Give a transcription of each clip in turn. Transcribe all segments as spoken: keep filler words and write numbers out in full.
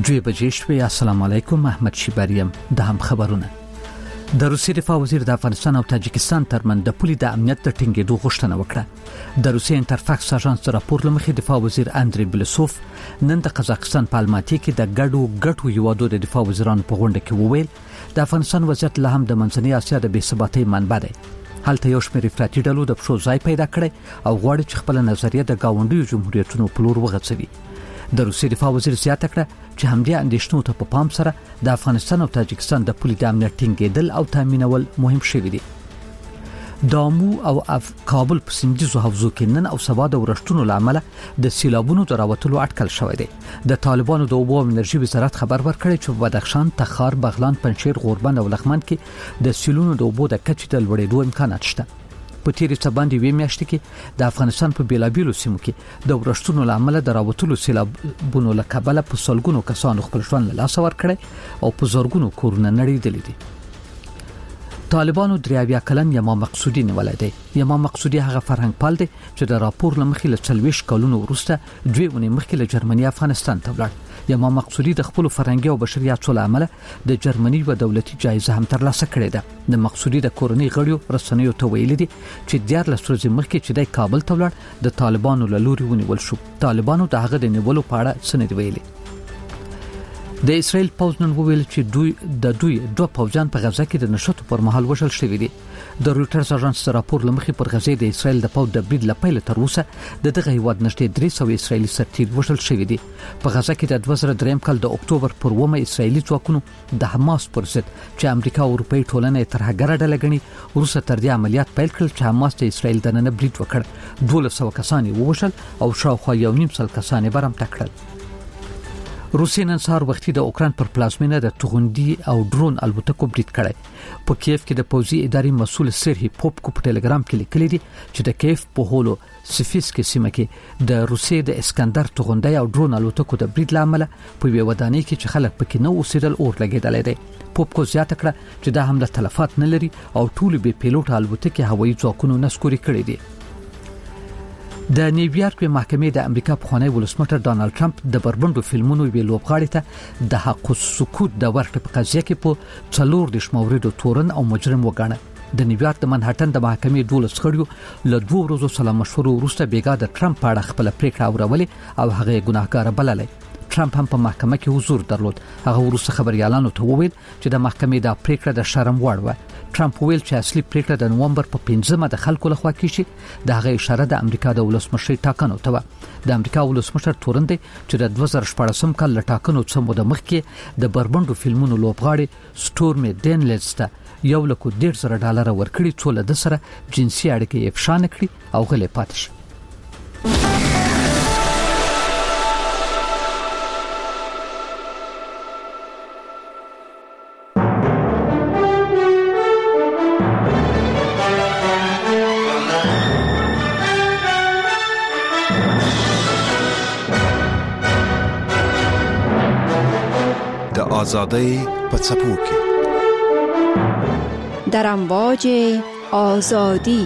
دوی بجې شوې. السلام علیکم، احمد شیباریم. د هم خبرونه. د روسیې دفاع وزیر د افغانستان او تاجکستان ترمن د پولي د امنیت د ټینګېدو غوښتنه وکړه. د روسیې انټرفاکس اژانس د راپور لمخې دفاع وزیر اندری بلسوف نن د قزاقستان په الماتي کې د ګډو ګټو یوادو د دفاع وزیرانو په غونډه کې وویل د افغانستان وضعیت له هم د منځنۍ اسیا د بې ثباتۍ منبع دی. هلته یو شمېر افراطي ډلو د پښو ځای پیدا کړی او غواړي چې خپل نظریه د گاونډیو جمهوریتونو په لور وغځوي. د روسیې دفاع وزیر زیاته کړه چې همدې اندېښنو ته په پام سره د افغانستان او تاجکستان د پولي د امنیت ټینګېدل او تامینول مهم شوي دي. د امو او اف کابل په سیندیزو حوزو کې نن او سبا د ورښتونو لامل د سیلابونو د راوتلو اټکل شوی دی. د طالبانو د اوبو او انرژي وزارت خبر ورکړی چې په بدخشان، تخار، بغلان، پنجشیر، غوربند او لغمان کې د سیلونو د اوبو د کچې د لوړېدو امکانات شته. په تیرې څه باندې وې میاشتې کې د افغانستان په بیلابیلو سیمو کې د ورښتونو لامل د راوتلو سیلابونو له کبله په سلګونو کسانو خپل ژوند له لاسه ورکړی او په زرګونو کورونه نړېدلي دي. طالبانو دریاویا کلن یما مقصودی نیولای دی. یما مقصودی هغه فرهنګ پال دی چې د راپور لمخې له چلويش کلونو وروسته دوی ونی مخکې له جرمني افغانستان ته ولاړ. یما مقصودی د خپل فرهنګي او بشري اصول عمله د جرمني و دولتي جایزه هم ترلاسه کړې ده. د مقصودی د کورنۍ غړیو رسنیو ته ویل دي چې دیار لس ورځې مخکې چې د کابل ته ولاړ د طالبانو له لوري ونیول شو. طالبانو د هغه د نیولو په اړه سند ویلي. د اسرائیل پوځ نن وویل چې دوی د دوی دوه پوځیان په غزه کې د نشټو پر مهال وژل شوي دي. د رويټرز اژانس راپور لمخې پر غزه د اسرائیل د پوځ د برید لپاره تر اوسه د دغه هیواد نشټې درې سوه اسرائیلي سرتیر وژل شوي دي. په غزه کې د دوه زره درې کال د اکتوبر پر اوومه اسرائیلي ځواکونو د حماس پر ضد چې امریکا او اروپאי ټولنه تر هغه ډله غني روسه تر دې عملیات پیل کړل چې حماس د اسرائیل د نن برید وکړ. دوه سوه کسان ووژل او شاوخوا یو نیم سل کسان برم تکړل. روسیې نن سهار وختي د اوکران پر پلازمینه د توغندي او ډرون الوتکو برید کړی. په کیف کې د پوځي ادارې مسول سرهی پوپکو په ټلګرام کې لیکلي دي چې د کیف په هولو سفیسکي سیمه کې د روسیې د اسکندر توغندي او ډرون الوتکو د برید لامل په یو ودانۍ کې چې خلک پکې نو اوسېدل اور لګیدل دي. پوپکو زیاته کړه چې دا حمله تلفات نه لري او ټول به پیلوټ الوتکې هوایي ځواکونو نسکوري کړي دي. د نیویارک په محکمې د امریکا پخوانی ولسمشر ډانلډ ټرمپ د بربندو فلمونو ویل لوبغاړي ته د حق السکوت د ورکړې په قضیه کې په څلور د شموریدو تورن او مجرم وګاڼه. د نیویارک د منهټن د محکمې دولس خړیو له دوه ورځو سره مشورو وروسته بیګا د ټرمپ په اړه خپل پریکړه اورولې او هغه ګناهګار بللې. ټرمپ هم په محکمه کې حضور درلود. هغه وروسته خبريالانو ته وویل چې د محکمې د پریکړه د شرم وړ و. ټرمپ ویل چې اصلي پریکړه د نومبر په پنځمه د خلکو لخوا کیږي. د هغه اشاره د امریکا د ولسمشر ټاکنو ته و. د امریکا ولسمشر تورن دی چې د دوه زره شپږم کال له ټاکنو څخه مو د مخکې د بربندو فلمونو لوبغاړي سټورم ډینلز ته یو لکه ډېر زره ډالر ورکړي څو له د سره جنسي اړیکې افشا نکړي او غلې پاتې شي. آزادی په څپو کې در امواج آزادی.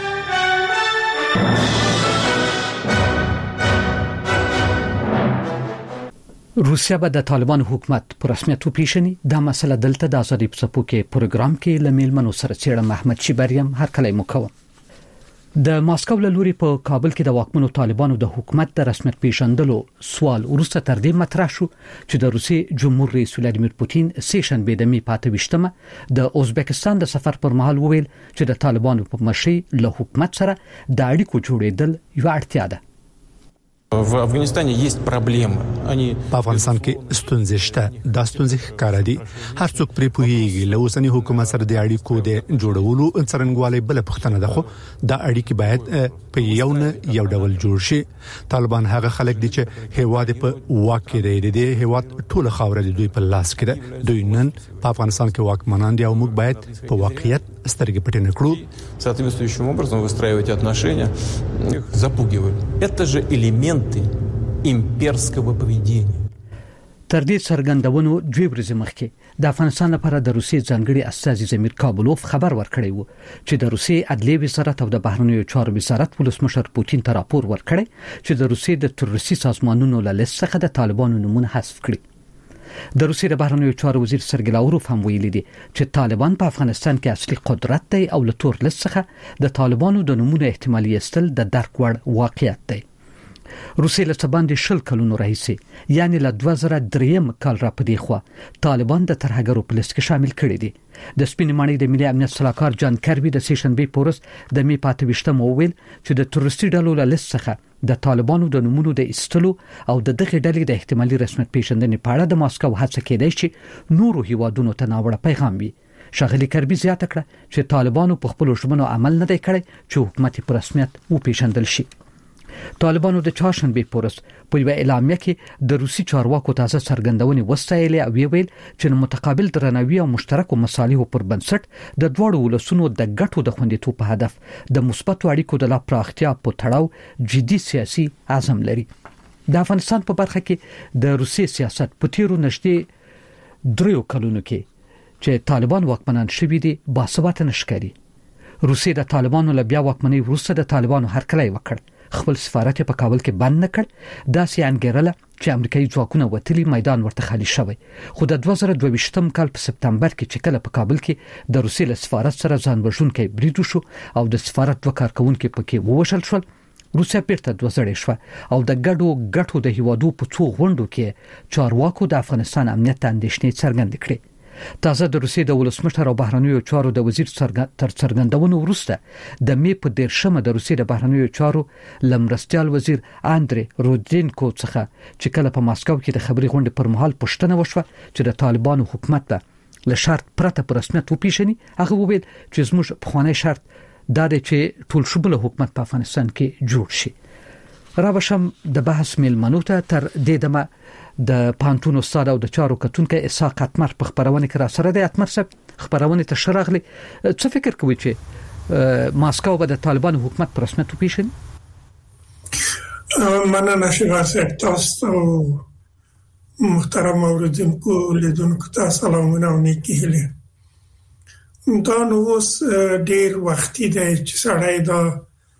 روسیا به د طالبان حکومت پر رسمیت وپیژني. دا مسله دلته د آزادی په څپو کې پروګرام کې لمیل منو سره چیرې محمد شیباریم هر کله مکوم. د ماسکو له لوري په کابل کې د واکمنو طالبانو د حکومت د رسمیت پیژندلو سوال ورسته تر دې مطرح شو چې د روسي جمهور رئیس ولادیمیر پوتین سیشن به د می پاتې وشتمه د ازبکستان د سفر پر مهال وویل چې د طالبانو په مشرۍ له حکومت سره د اړیکو جوړېدل یو اړتیا ده. В Афганистане есть проблемы. Они په افغانستان کې ستونزې شته. دا ستونزې ښکاره دي. هر څوک پرې پوهیږي. له اوسنی حکومت سره د اړیکو د جوړولو څرنګوالي بل پښتنه ده، خو دا اړیکې باید په یو نه یو ډول جوړ شي. طالبان هغه خلک دي چې هیواد په واک کې دی. د هیواد ټول خاور د دوی په لاس کې ده. دوی نن په افغانستان کې واکمنان دي او موږ باید په واقعیت سترګې پټې نه کړو. соответствующим образом выстраивать отношения, запугивают. Это же элементы имперского поведения. تر دې څرګندونو دوی ورځې مخکې د افغانستان لپاره د روسي ځانګړي استازي زمیر کابلوف خبر ورکړی وو چې د روسي عدلي وزارت او د بهرنیو چارو وزارت ولسمشر پوتین ته راپور ورکړی چې د روسي د تروریستي سازمانونو له لیست څخه د طالبانو نمونه حذف کړي. د روسیې د بهرنیو چارو وزیر سرګی لاوروف هم ویلي دي چې طالبان په افغانستان کې اصلي قدرت دی او له تور لست څخه د طالبانو د نمونه احتمالي استل د درک وړ واقعیت دی. روسیې له باندې شل کلونو راهیسي یعنی له دوه زره درې کال را پدې خو طالبان د ترهګرو په لیست کې شامل کړي دي. د سپینې ماڼۍ د ملي امنیت صلاحکار جان کربي د سیشنبې پورس د می پاتې وشتم وویل چې د تروریستي ډلو له لیست څخه د طالبانو د نمونو د استلو او د دغه ډلې د احتمالي رسمیت پیژندنې په اړه د ماسکو هڅه کېدای چې نورو هیوادونو ته ناوړه پیغام وي. شاغلي کربي زیاته کړه چې طالبانو په خپل ژمنو عمل نه دی کړی چې حکومت په رسمیت وپیژندل شي. طالبانو د چهارشنبې پورس په یو اعلامیه کې د روسي چارواکو تازه څرګندونې وستایلې او ویل چې متقابل درناوي او مشترکو مصالحو پر بنسټ د دوړو ولسونو د ګټو د خوندیتوب په هدف د مثبت اړیکو د لا پراختیا په تړاو جدي سیاسي عزم لري. د افغانستان په برخه کې د روسي سیاست په تیرو نږدې دریو کلونو کې چې طالبان واکمنان شوي دي باثبات نشکري. روسي د طالبانو له بیا واکمنۍ وروسته د طالبانو هرکلی وکړ، خپل سفارت په کابل کې بند نکړ، داسې انګیرله چې امریکایي ځواکونه وتلي میدان ورته خالی شوی. خو د دوه زره دوه ویشتم کال په سپتمبر کې چې کله په کابل کې د روسي له سفارت سره ځان وژونکی برید وشو او د سفارت دوه کارکونکو پکې ووژل شول، روسیا بیرته دوه زړې شو او د ګډو ګټو د هیوادو په څو غونډو کې چارواکو د افغانستان امنیت اندېښنې څرګندې کړې. تازه د روسیې د ولسمشر او بهرنیو چارو د وزیر تر څرګندونو وروسته د می په دیرشمه د روسیې د بهرنیو چارو لمرستیال وزیر اندری رودینکو څخه چې کله په ماسکو کې د خبري غونډې پر مهال پوښتنه وشوه چې د طالبانو حکومت له له شرط پرته پر رسمیت وپیژني، هغه وویل چې زموږ پخوانی شرط دا دی چې ټول شموله حکومت په افغانستان کې جوړ شي. راوشم د بحث میلمنو ته تر دې دمه د پانتون استاد او د چارو کتونکو اسحاق اتمر په خبرونه کې را سره د اتمر صاحب خبرونه ته شراغلي. څه فکر کوي چې ماسکو به د طالبان حکومت پر رسمیت وپیژني؟ مننه شهباز صاحب، تاسو محترم اوریدونکو لیدونکو ته سلامونه او نیکی هیله. دا نو اوس ډیر وختي دی چې سړی دا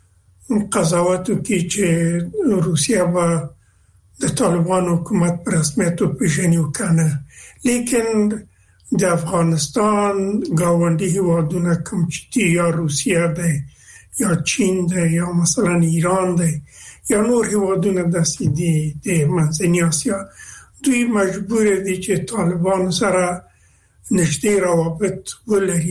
قضاوت کوي چې روسیا به د طالبان حکومت پر رسمیت وپیژني وکنه، لیکن د افغانستان گاونډي هیوادونه کوم چې یا روسیا دی یا چین دی یا مثلا ایران دی یا نور هیوادونه داسې دي د منځنۍ اسیا، دوی مجبور دي چې طالبان سره نږدې روابط ولري.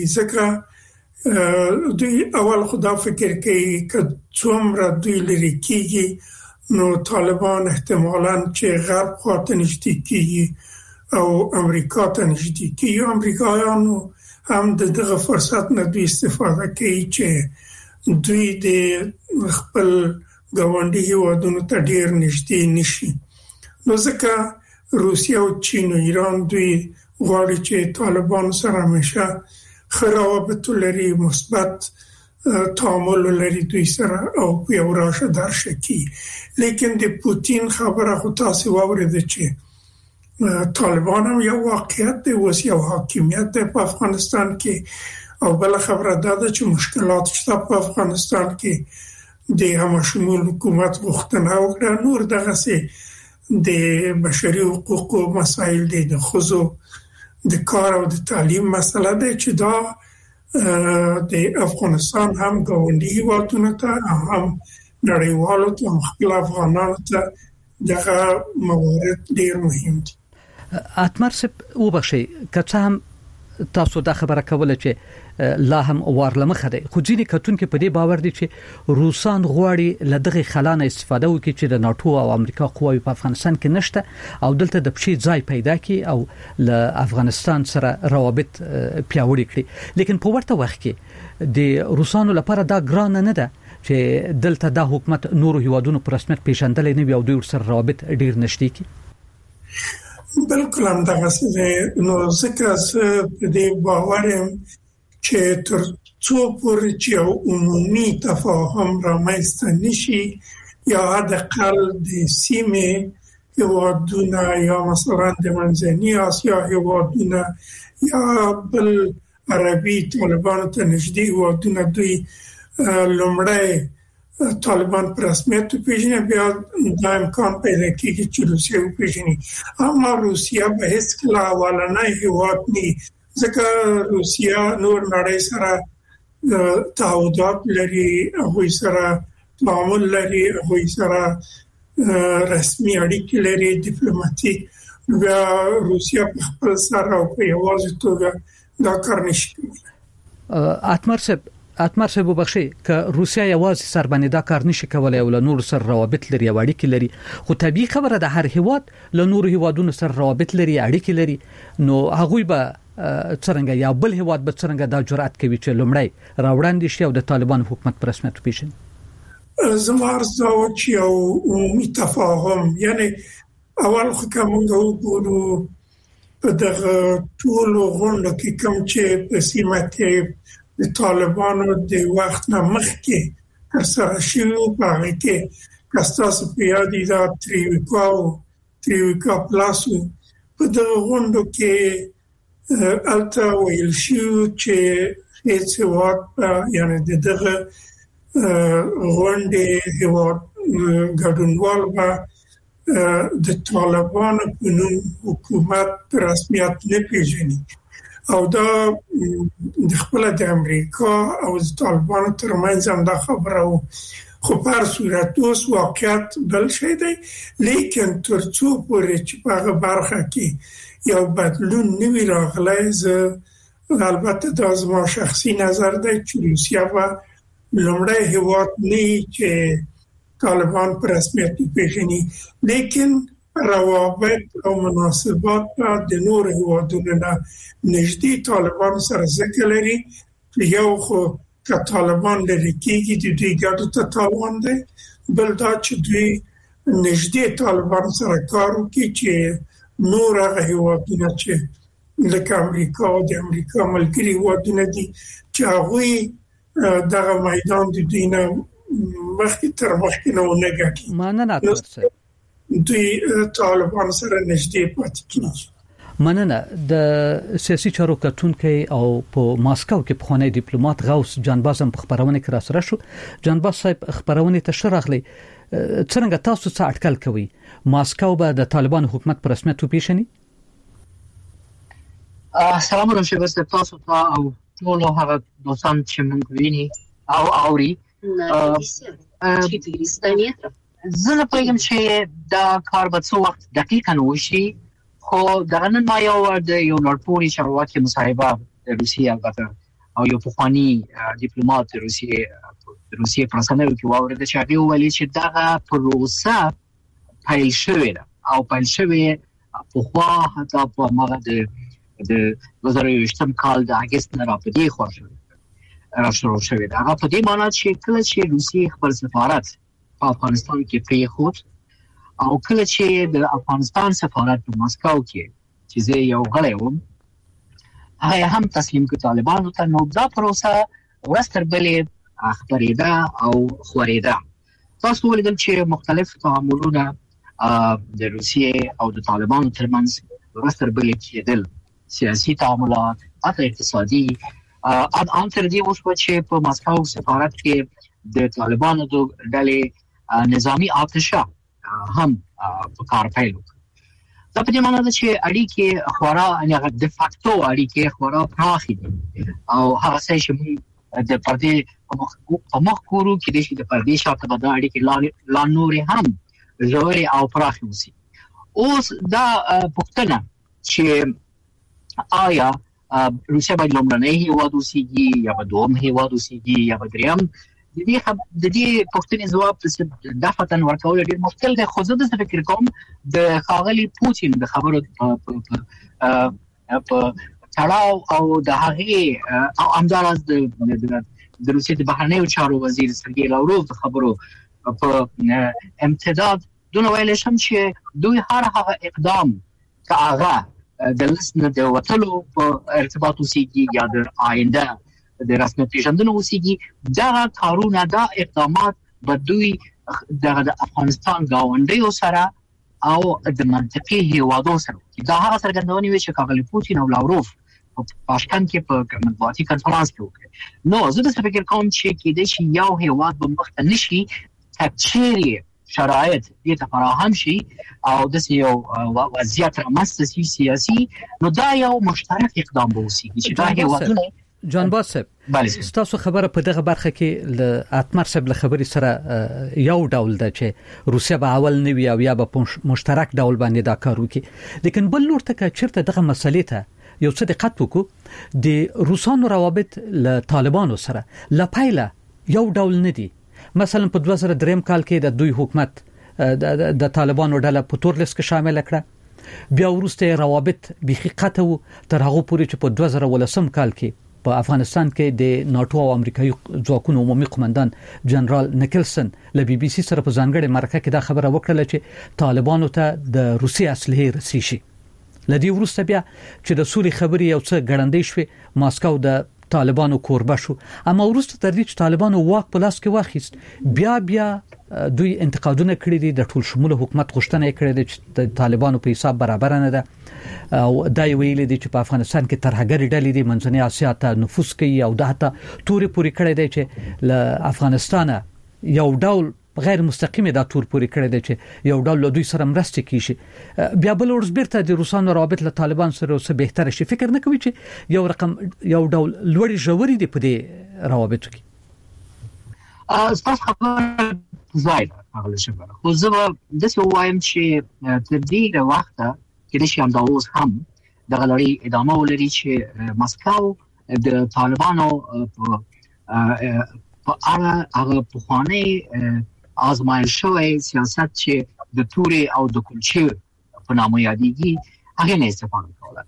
ځکه دوی اول خدا فکر کوي که څومره دوی لري کېږي نو طالبان احتمالاً چې غرب خواته نږدې کېږي او امریکا ته نږدې کېږي. امریکایانو هم د دغه فرصت نه دوی استفاده کوي چې دوی د خپل ګاونډي هیوادونو ته ډیر نږدې نشي. نو ځکه روسیا او چین او ایران دوی غواړي چې طالبان سره همیشه ښه روابط لري، مثبت تعامل لري دوی سره او په یو راشه درشه کې. لیکن د پوتین خبره خو تاسو واورئ چې طالبان هم یو واقعیت دی، اوس یو حاکمیت دی په افغانستان کې، او بل خبره دا ده چې مشکلات شته په افغانستان کې د همشمول حکومت غوښتنه وکړه. نور دغه سي د بشري حقوقو مسایل دي، د ښځو د کار او د تعلیم مسله ده چې دا د افغانستان هم ګاونډي هیوادونو ته هم نړیوالو ته خپل افغانانو ته دغه موارد ډیر مهم دي. اتمر صاحب وبخښي که څه هم تاسو دا خبره کوله چې لا هم وارلمخه ده، خو ځینې کتونکو په دې باور دي چې روسان غواړي له دغه خلانه استفاده وکړي چې د ناتو او امریکا قواوی په افغانستان کې نشته او دلته د پښې ځای پیدا کړي او له افغانستان سره روابط پیاوړي کړي. لیکن په ورته وخت کې د روسانو لپاره دا ګران نه ده چې دلته د حکومت نورو هیوادونو پر رسمیت پیژندل نه وي او دوی سره روابط ډیر نشته کی. بالکل هم دغه څه نو ځکه چې د باورم چې تر څو پورې چې عمومي تفاهم رامنځته نشي یا حداقل د سیمې هیوادونه یا مثلا د منځنۍ اسیا هیوادونه یا بل عربي طالبانو ته نږدې هیوادونه دوی لومړی طالبان پر رسمیت پیژني بیا د امکان پیدا کیږي چې روسیه پیژني اما روسیه به هیڅ کله اولنۍ هیواد نه ځکه روسیه نور نړۍ سره تعهدات لري هغه سره تعامل لري هغه سره رسمي اړیکې لري ډیپلوماټیک بیا روسیه په خپل سره او په یوازې توګه دا کار نشي کولی اتمر صاحب اتمر صاحب وبخښي ک روسیا یوازې سر باندې دا کار نشي کولای او له نور سره روابط لري او اړیکې لري خو طبيعي خبره ده هر هیواد له نور هیوادونو سره روابط لري اړیکې لري نو هغه به څنګه یا بل هیواد به څنګه دا جرأت کوي چې لومړی راوړاندې شي او د طالبان حکومت پر رسمیت وپیژني زمارزو چې او عمومي تفاهم یعنی اول خو کومه وګورو په دغه ټول غونډه کې کوم چې په سیمه کې د طالبانو د وخت نه مخکې تر سره شوی په هغه کې کاستاس په یادې دا تریویکا تریویکا پلاسو په دغه غونډه کې الته ویل شو چې هیڅ وخت یعنی دغه غونډه هیواد ګډونوال به د طالبانو په نوم حکومت رسمیت نه پیژني او دا د خپل د امریکا او د طالبانو ترمنځ هم دا خبره و خو په صورت اوس واقعیت بل شي دی لیکن ترڅو پورې چې په هغه برخه کې یو بدلون نوي راغلی زه البته دا زما شخصي نظر دی چې روسیه به لومړی هیواد نه چې طالبان پر رسمیت پیژني لیکن روابط او مناسبات د نور هیوادونو نه نږدې طالبان سره ذکر لري یو خو که طالبان لري کېږي د دوی ګډو ته تاوان دی بل دا چې دوی نږدې طالبان سره کار وکړي چې نور هغه هیوادونه چې لکه امریکا او د امریکا ملګري هیوادونه دي چې هغوی دغه میدان د دوی نه مخکې تر مخکې نه ونګټي مننه تاسو دوی طالبان سره نږدې پاتې کیږي مننه د سیاسي چارو کتونکو او په ماسکو کې پخوانی ډیپلوماټ غوث جانباز هم خبرونه کړه سره شو جانباز صاحب خبرونه ته شرحلي څنګه تاسو څه اټکل کوي ماسکو به د طالبان حکومت پر رسمیت وپیژني السلام علیکم بس تاسو ته او ټول هغه دوستان چې موږ ویني او اوري زه نه پوهیږم چې دا کار به څو وخت دقیقاً وشي خو دغه نن ما یو د یو لړپوري چارواکي مصاحبه د روسیې البته او یو پخوانی ډیپلوماټ د روسیې د روسیې پرسنل کې واورید چې هغه ویلي چې دغه پروسه پیل شوې ده او پیل شوې په خوا حتی په مغه د د دوه زره یوولسم کال د اگست نه راپدې خور شوې را شروع شوې ده هغه په دې معنی چې کله چې روسیې خپل سفارت په افغانستان کې پریښود او کله چې د افغانستان سفارت په ماسکو کې چې زه یو غړی وم هغه هم تسلیم کړ طالبانو ته نو دا پروسه ورستر بلې خبرېده او خورېده تاسو ولیدل چې مختلف تعاملونه د روسیې او د طالبانو ترمنځ ورستر بلې کېدل سیاسي تعاملات او اقتصادي ان تر دې اوس چې په ماسکو سفارت کې د طالبانو د ډلې نظامی آتشه هم په کار پیل وکړ دا په دې معنی ده چې اړیکې خورا هغه د فاکتو اړیکې خورا پراخې دي او هغه څه چې موږ د پردې په مخ کورو کې د پردې شاته د اړیکې لا نورې هم ژورې او پراخې وسی اوس دا پوښتنه چې آیا روسیا باید لومړنی هیواد اوسېږي یا به دوم هیواد اوسېږي یا به دریم د دې د دې پوښتنې ځواب د فتن ورکول ډېر مشکل دی خو زه د فکر کوم د ښاغلي پوتین د خبرو په تړاو او د هغې او همداراز د د روسیې د بهرنیو چارو وزیر سرګی لاوروف د خبرو په امتداد دونه ویل شم چې دوی هر هغه اقدام که هغه د لسنه د وټلو په ارتباط اوسېږي یا د آینده د رسمیت پیژندنې اوسېږي دا کارونه دا اقدامات به دوی د افغانستان ګاونډیو سره او د منطقي هیوادو سره دا هغه څرګندونې وي چې ښاغلي پوتین او لاوروف پاشکن کې په مطبوعاتي کنفرانس کې وکړ. نو زه د فکر کوم چې کې د شي یو هیواد به مخ ته نشي تکچيري شرایط دې ته فراهم شي او د یو وضعیت رامنځته شي سیاسي، نو دا یو مشترک اقدام به وسی چې دا هیوادونه جان باسب ستاسو خبره په دغه برخه کې ل اتمر صاحب له خبرې سره یو ډول ده چې روسیا به اول نوي او یا به مشترک ډول باندې دا کار وکړي، لیکن بل لور ته چیرته دغه مسلې ته یو څه دقت وکړو د روسانو روابط له طالبانو سره لپایله یو ډول نه دي. مثلا په دوه زره درې کال کې د دوی حکومت د طالبانو ډله په تور لیست کې شامل کړه، بیا ورسته روابط بيخي قطو تر هغه پورې چې په دوه زره ولسم کال کې په افغانستان کې د ناتو او امریکایي ځواکونو عمومي قومندان جنرال نیکلسن له بي بي سي سره په ځانګړي مرکه کې دا خبره وکړه چې طالبانو ته د روسي اصلي رسي شي. لدی ورسته بیا چې د سولې خبري یو څه ګړندې شوه، ماسکو د طالبانو کوربه شو، اما ورسته تر دې چې طالبانو واک په لاس کې واخیست بیا بیا دوی انتقادونه کړی دي، د ټول شموله حکومت غوښتنه کړې ده چې د طالبانو په حساب برابر نه ده او دا ویل دي چې په افغانستان کې ترهګری ډلې دي منځنۍ اسیا ته نفوذ کوي او دا ته توري پوری کړی دی چې له افغانستان یو ډول غیر مستقیم دا تور پوری کړی دی چې یو ډول دوی سره مرسته کوي. بیا بل ورځ بیرته د روسانو روابط له طالبان سره اوسه بهتر شي. فکر نه کوي چې یو رقم یو ډول لوړی ژوري دی په دې روابطو کې؟ ا تاسو خبره زاید هغه شبره خو زه د څه وایم چې تر دې وخته کې د شام د اوس هم د غلړی ادامه ولري چې ماسکو د طالبانو په په اړه هغه په خوانې آزمایل شوی سیاست چې د توري او د کلچې په نامه یادېږي هغه نه استفاده کوله.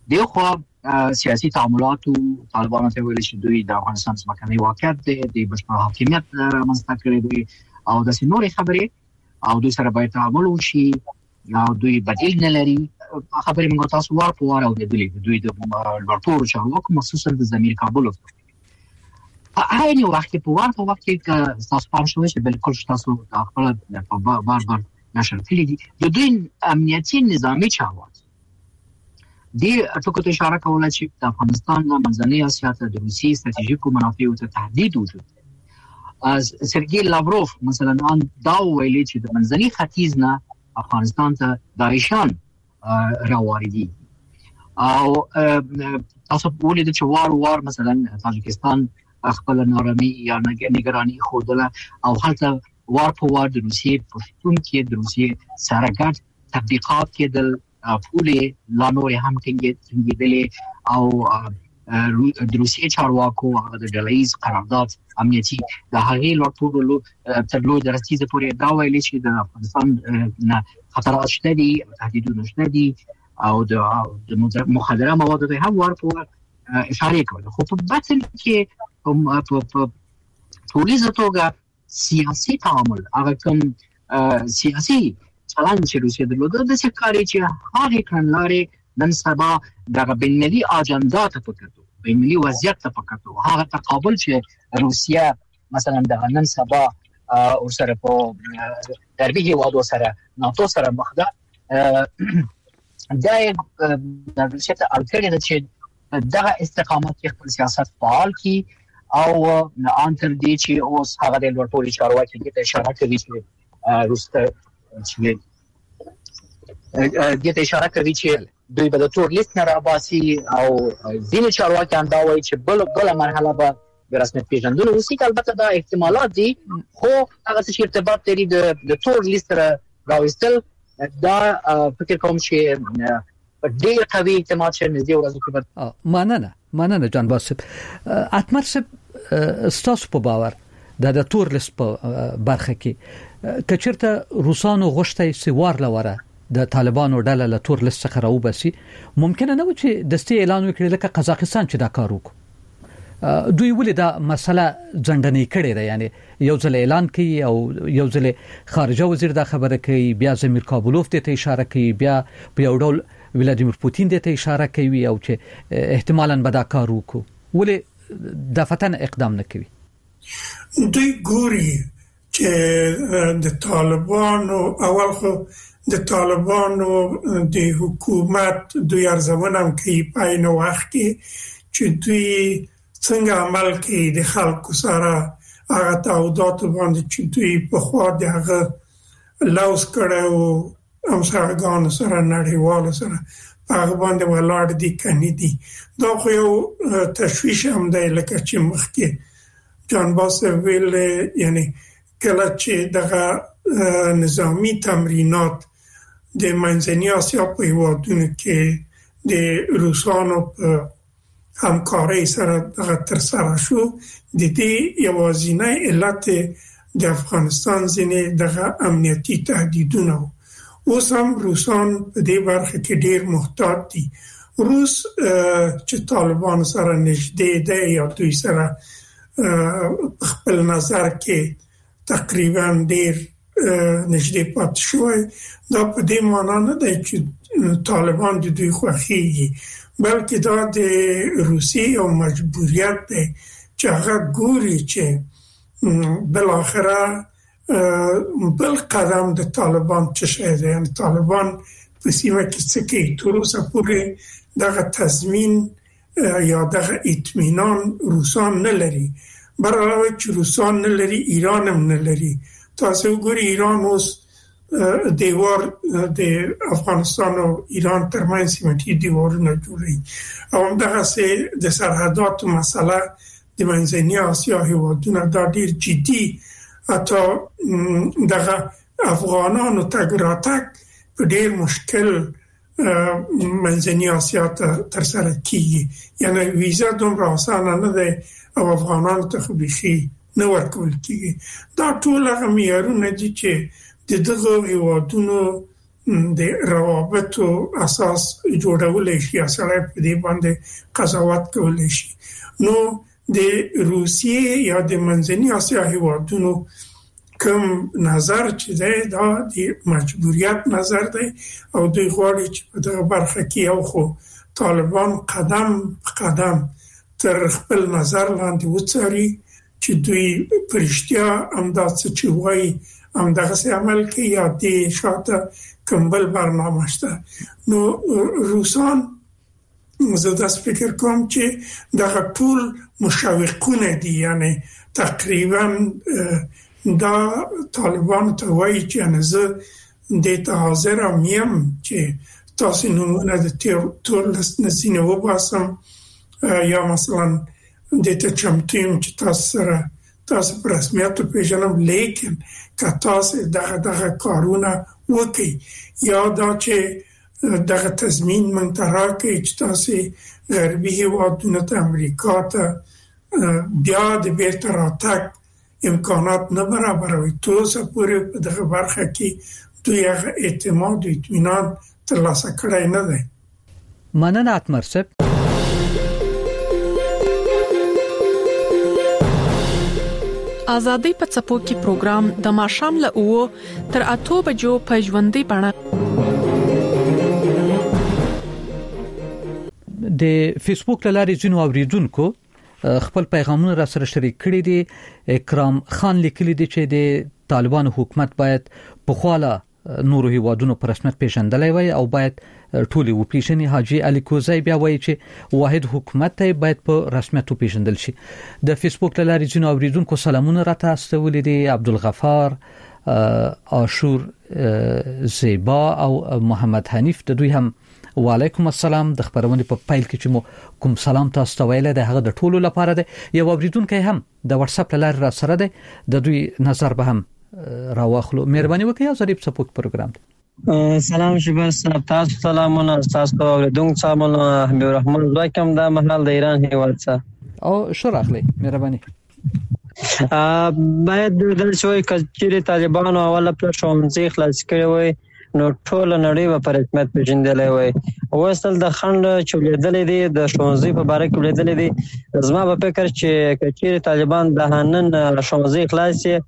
دغه سیاسي تعاملاتو طالبانو ته ویل چې دوی د افغانستان ځمکني واقعیت د بشپړ حاکمیت رامنځته کړی دی او د سینوري خبرې او دوی سره باید تعامل وشي او دوی بدیل نه لري. خبرې موږ تاسو وار په وار او د دوی د لوړپوړو چارواکو مخصوصا د ضمیر کابل په عین وخت په وخت په وخت کې تاسو پام شوئ چې بالکل تاسو خپل په بار بار نشر کړی دي د دوی امنیتي نظامی چارواکي دي ټکو ته اشاره کوله چې د افغانستان د منځنۍ اسیا ته د روسي ستراتیژیکو منافعو ته تهدید وجود از سرګي لاوروف مثلا ان دا ویلي چې د منځنۍ ختیځ نه افغانستان ته داعشان راوړي او تاسو ولیدل چې وار وار مثلا تاجکستان خپل نارامي یا نگرانی خودله او هلته وار په وار د روسیې په شتون کې د روسیې سره ګډ تطبیقات کېدل پولې لا نور هم ټینګېدلې او د روسیې چارواکو هغه د ډلهییز قرارداد امنیتي د هغې لوړپوړو تر لوی درجې پورې دا ویلي چې د افغانستان نه خطرات شته دي، تهدیدونه شته دي او د مخدره موادو ته هم وار په وار اشاره کوله. خو په باطن کې په ټولیزه توګه سیاسي تعامل هغه کوم سیاسي چلند چې روسیه درلوده د سکاري چې هغه کړنلارې نن سبا د بین‌المللي اجنډا ته پکړو، بین‌المللي وضعیت ته پکړو، هغه تقابل چې روسیه مثلا د نن سبا ورسره په غربي هیوادو سره ناتو سره مخ ده دا د روسیې ته اړتیا ده چې دغه استقامت کې خپل سیاست فعال کی او ان تر دې چې اوس هغه د لوړپوړي چارواکي ته اشاره کوي چې روسته چې دې ته اشاره کوي چې دوی به د تور لیست نه راباسي او ځینې چارواکي هم دا وایي چې بل بل مرحله به د رسمیت پیژندلو وسی. البته دا احتمالات دي خو هغه څه ارتباط لري د تور لیست سره راوستل دا فکر کوم چې ډېر قوي اعتماد چې نږدې ورځو کې مننه مننه جان باسب. اتمر صاحب ستاسو په باور د د تور لیست په برخه کې کچرته روسانو غوښتي سوار لوره د طالبانو ډله له تور لیست څخه راوبسي ممکن نه و چې دستي اعلان وکړي لکه قزاقستان چې دا کار وکړي. دوی ولې دا مسله ځندنې کړې ده، یعنی یو ځل اعلان کوي او یو ځل خارجه وزیر دا خبره کوي، بیا زمیر کابلوف ته اشاره کوي، بیا په یو ډول ولادیمیر پوتین ته اشاره کوي او چې احتمالاً به دا کار وکړي، ولې د فتن اقدام نه کوي؟ دوی ګوري چې د طالبانو اول خو د طالبانو د حکومت دوی ارزونه کوي په عین وخت کې چې دوی څنګه عمل کوي د خلکو سره هغه تعهدات باندې چې دوی په خوا د هغه لاوس کړو هم سرګان سره نړیوال سره هغه باندې ولاړ دي کني دي دا خو یو تشویش هم دی لکه چې مخکې جان باس ویل یعنی کله چې دغه نظامی تمرینات د منځنۍ اسیا په هیوادونو کې د روسانو په همکارۍ سره دغه تر سره شو د دې یوازینی علت د افغانستان ځینې دغه امنیتي تهدیدونه اوس هم روسان په دې برخه کې ډیر محتاط دي. روس چې طالبان سره نږدې دی یا دوی سره خپل نظر کې تقریبا ډیر نږدې پاتې شوی دا په دې معنی نه دی چې طالبان د دوی خوښیږي بلکې دا د روسیې او مجبوریت دی چې هغه ګوري چې بل اخره بل قدم د طالبان څه شي دی یعنی طالبان په سیمه کې څه کوي تر اوسه پورې دغه تضمین یا دغه اطمینان روسان نه لري برعلاوه چې روسان نه لري ایران هم نه لري تاسو ګورئ ایران اوس دیوار د افغانستان او ایران ترمنځ سیمټي دیوارونه جوړوي او دغه سه د سرحداتو مسله د منځنۍ اسیا هیوادونه دا ډیر جدي اته دغه افغانانو تګ راتګ په ډیر مشکل منځنۍ اسیا ته تر سره کیږي یعنی ویزا دومره اسانه نه ده او افغانانو ته خو بيخي نه ورکول کیږي دا ټول هغه معیارونه دي چې د دغه هیوادونو د روابطو اساس جوړول شي سره په دې باندې قضاوت کول شي نو د روسیې یا د منځنۍ اسیا هیوادونو کوم نظر چې دی دا د مجبوریت نظر دی او دوی غواړي چې په دغه برخه کې یو خو طالبان قدم قدم تر خپل نظر لاندې وڅاري چې دوی پرشتیا همدا څه چې وایي همدغه څه عمل کوي یا د شاته کومبل برنامه شته نو روسان زه دا فکر کوم چې دغه ټول مشوقونه دي یعنی تقریبا دا طالبان ته وایي چې نه زه د ته حاضر یم چې تاسو نمونه د ټول نسینه وباسم یا مثلا د ته چمتیم چې تاسو سره تاسو پر رسمیت پیژنم لیکن که تاسو دغه دغه کارونه وکړي یا دا چې دغه تضمین من تراکه چې تاسو غربي هیوادونو ته امریکا ته بیا د بیرته راتګ امکانات نه برابروي تاسو پورې په دغه برخه کې دوی هغه اعتماد او اطمینان ترلاسه کړی نه دی. مننه اتمر صاحب. آزادۍ په څپو کې پروګرام د ماښام له اوو تر اتو بجو په ژوندۍ بڼه د فیسبوک لاري ځینو اوریدونکو خپل پیغامونه را سره شریک کړي دي. اکرام خان لیکلي دي چې د طالبان حکومت باید په خواله نورو هیوادونو پر رسمیت پیژندلای وي او باید ټولي و پیژني. حاجی علي کوزای بیا وایي چې واحد حکومت ته باید په رسمیت پیژندل شي. د فیسبوک لاري ځینو اوریدونکو سلامونه راته استولې دي. عبدالغفار عاشور زیبا او محمد حنیف د دوی هم وعلیکم السلام. د خبرونه په پایل کې چې مو کوم سلام تاسو ته ویل د هغه د ټولو لپاره دی. یو اوریدونکو هم د واتس اپ لاري را سره دی د دوی نظر به هم راوخلو. مهرباني وکړئ ظریف سپوک پروګرام. سلام شبه صاحب تاسو سلامونه تاسو اوریدونکو سلامونه حبیب الرحمن زاکم د محل د ایران هیواد څخه او شرحلی مهرباني. باید د شوي کچېری طالبانو اوله پر شومځي خلاص کړي وي نو ټول نړۍ په رسمیت پیژندلای وي. اوسل د خند چولیدلې دي د شومځي په باره کې ولیدلې دي. زما په فکر چې کچېری طالبان د هنن شومځي خلاص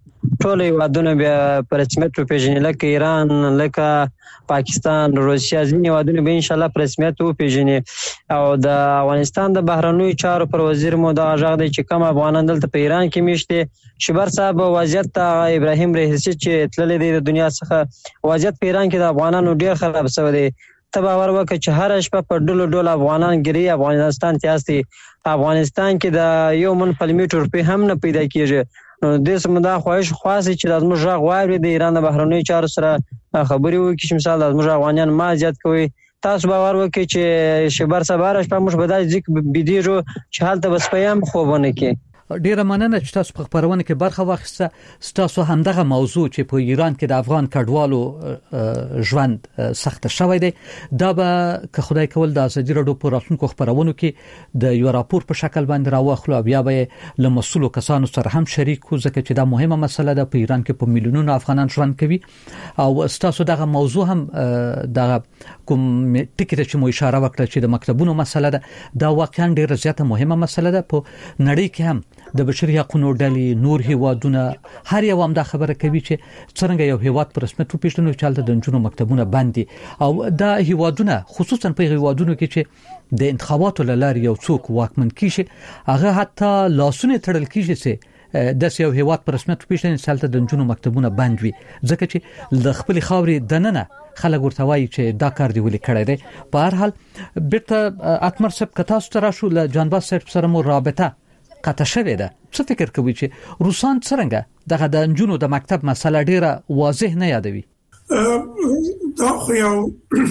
ټول هیوادونه بیا په رسمیت وپېژني، لکه ایران، لکه پاکستان، روسیا، ځینې هیوادونه به انشاءالله په رسمیت وپېژني. او د افغانستان د بهرنیو چارو پر وزیر مو دغه غږ دی چې کوم افغانان دلته په ایران کې میشت دي. شبر صاحب وضعیت ته ابراهیم رئیسی چې تللی دی د دنیا څخه، وضعیت په ایران کې د افغانانو ډیر خراب شوی دی. ته باور وکړه چې هر شپه په ډولو ډول افغانان ګري افغانستان ته استي. افغانستان کې د یو من فلمیټر روپی هم نه پیدا کیږي. نو د سمدا خواهش خاصه چې د زموږ غږ واوري، د ایران د بهرنیو چارو سره خبري وکړي چې مثال د زموږ افغانان ما زیات کوي. تاسو باور وکړئ چې شبر صبر شپه موږ به د ځک بيدیرو چې حالت بس پیام خوبونه کې. ډیره مننه چې تاسو په خبرونه کې برخه واخیسته. تاسو همدغه موضوع چې په ایران کې د افغان کډوالو ژوند سخت شوی دی، دا به که خدای کول د ازادي رادیو په راتلونکو خبرونو کې د یو راپور په شکل باندې راوخلو، بیا به له مسؤلو کسانو سره هم شریک کو، ځکه چې دا مهمه مسله ده. په ایران کې په میلیونونو افغانان ژوند کوي او تاسو دغه موضوع هم دغه کوم ټکی چې مو اشاره وکړه چې د مکتبونو مسله ده، دا واقعا ډیره زیاته مهمه مسله ده. په نړۍ کې هم د بشري حقوقو ډلې، نور هیوادونه، هر یو هم دا خبره کوي چې څنګه یو هیواد پر رسمیت وپیژنو چې د جنونو مکتبونه بندي. او دا هیوادونه خصوصا په هیوادونو کې چې د انتخاباتو لاره یو څوک واکمن کیږي، هغه حتی لاسونه تړل کیږي چې د یو هیواد پر رسمیت وپیژني چې د جنونو مکتبونه بند وي، ځکه چې د خپل خاورې دننه خلک ورته وایي چې دا کار دی ولې کړی دی. په هر حال بیرته اتمر صاحب کتا ستاره شو له جانباز صاحب سره مو رابطه قطع شوه ده. څه فکر کوي چې روسان څنګه دغه د انجونو د مکتب مسله ډیره واضح نه یادوي؟ دا خو یو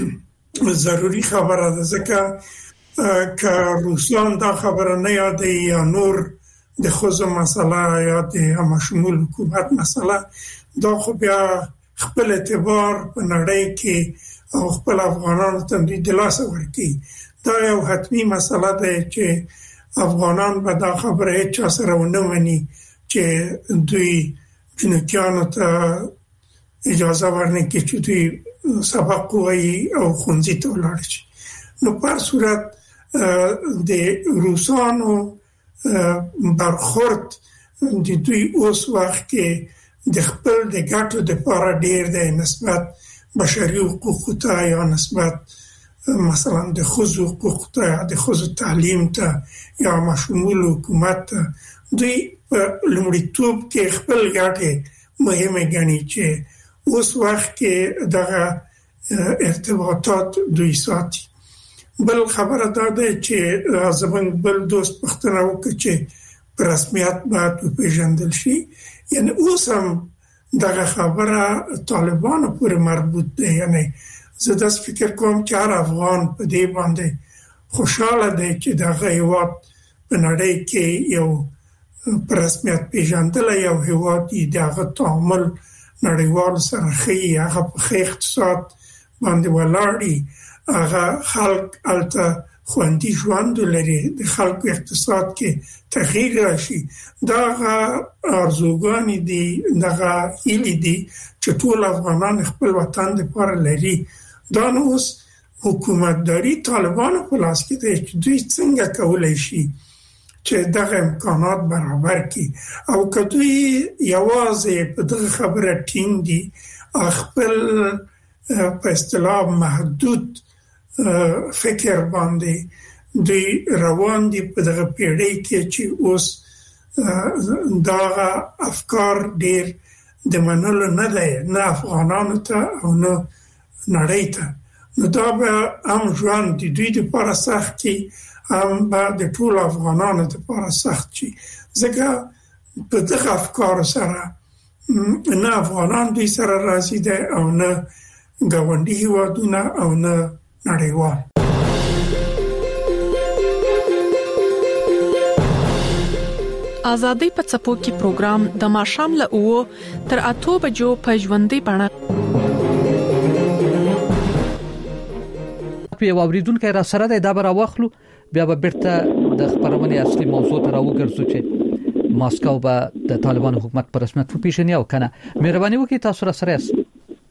ضروری خبره ده، ځکه که روسان دا خبره نه یادوي یا نور د خوځو مسله یا د همشمول حکومت مسله، دا خو بیا خپل اعتبار په نړۍ کې او خپل افغانانو ته د لاسه ورکړي. دا یو حتمی مسله ده چې افغانان به دا خبره هیڅ سره ونه مني چې دوی جنوکیانو ته اجازه ورنکړي چې دوی سبق وایي او ښوونځي ته ولاړ شي. نو په هر صورت د روسانو برخورد د دوی اوس وخت کې د خپل د ګټو لپاره ډیر دی نسبت بشري حقوقو ته یا نسبت مثلا د ښځو حقوقو ته، د ښځو تعلیم ته یا مشمول حکومت ته. دوی په لومړیتوب کې خپل ګټې مهمه ګڼي چې اوس وخت کې دغه ارتباطات دوی ساتي. بل خبره دا ده چې زمونږ بل دوست پوښتنه وکړي چې په رسمیت باید وپېژندل شي. یعنی اوس هم دغه خبره طالبانو پورې مربوط ده. یعنی زه داس فکر کوم چې هر افغان په دې باندې خوشاله دی چې دغه هیواد په نړۍ کې یو په رسمیت پیژندل یو هیواد دی، دغه تعامل نړیوال سره ښه، هغه په ښه اقتصاد باندې ولاړ دی، هغه خلک الته خوندي ژوند لري، د خلکو اقتصاد کې تغییر راشي. دغه ارزوګانې دي، دغه هیلې دي چې ټول افغانان خپل وطن لپاره لري. دا نو اوس حکومتداري طالبانو په لاس کې ده چې دوی څنګه کولی شي چې دغه امکانات برابر کړي. او که دوی یوازې په دغه خبره ټینګ دي، خپل په اصطلاح محدود فکر باندې دوی روان دي په دغه پیړۍ کې چې اوس دغه افکار ډیر د منلو نه دی، نه افغانانو ته او نه نړۍ ته. نو دا به هم ژوند د دوی لپاره سخت شي، هم به د ټولو افغانانو لپاره سخت شي، ځکه په دغه افکار سره نه افغانان دوی سره راضي دي او نه ګاونډي هیوادونه او نه نړیوال. ازادي په څپو کې پروګرام د ماښام له اوو تر اته بجو په ژوندۍ بڼه په اوریدونکو را سره د دابر واخلو، بیا به بیرته د خبرونې اصلي موضوع ته راوګرځو چې ماسکو به د طالبان حکومت پر رسمیت وپیژني او کنه. مهرباني وکړئ تاسو را سره یاست.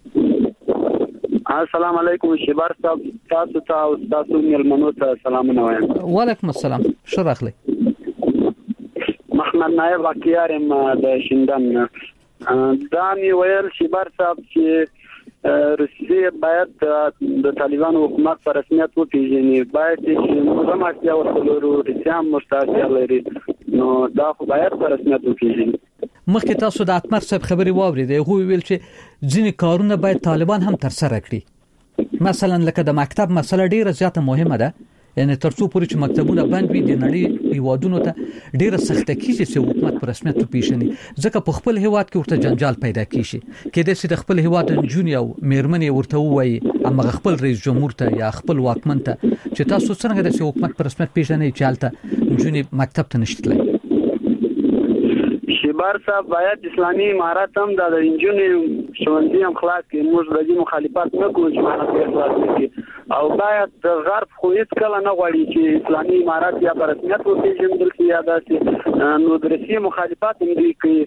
السلام علیکم شبار صاحب، تاسو ته او تاسو ملمنو ته سلامونه وایم. وعلیکم السلام، شرح لي. محمد نایب واکیارم د شیندان. دا مې ویل چې بر صاحب چې روسیه باید د طالبانو حکومت په رسمیت وپیژني، باید چې موږ هم اړتیا ورته روسیه هم مشترک لري، نو دا خو باید په رسمیت وپیژني. مخکې تاسو د اتمر صاحب خبري واورېدې، هغه ویل چې ځینې کارونه باید طالبان هم تر سره کړي، مثلا لکه د مکتب مسله ډیره زیاته مهمه ده، یعنی ترڅو پورې چې مکتبونه بند وي د نړۍ هیوادونو ته ډیره سخته کیږي چې حکومت په رسمیت وپیژني، ځکه په خپل هیواد کې ورته جنجال پیدا کیږي کېدای شي د خپل هیواد جونی او میرمنې ورته وایي اما خپل رئیس جمهور ته یا خپل واکمن ته چې تاسو څنګه د حکومت په رسمیت پیژنئ چې حالت جونی مکتب ته نشته. شیبار صاحب باید اسلامي امارات هم د انجونی ښوونځي هم خلاص کړي، موږ د دې مخالفت نه کوو چې معنی خلاص کړي، او باید د غرب خو هیڅ کله نه غواړي چې اسلامي امارات یا په رسمیت وپیژندل شي یا داسې، نو د روسیې مخالفت هم دوی کوي.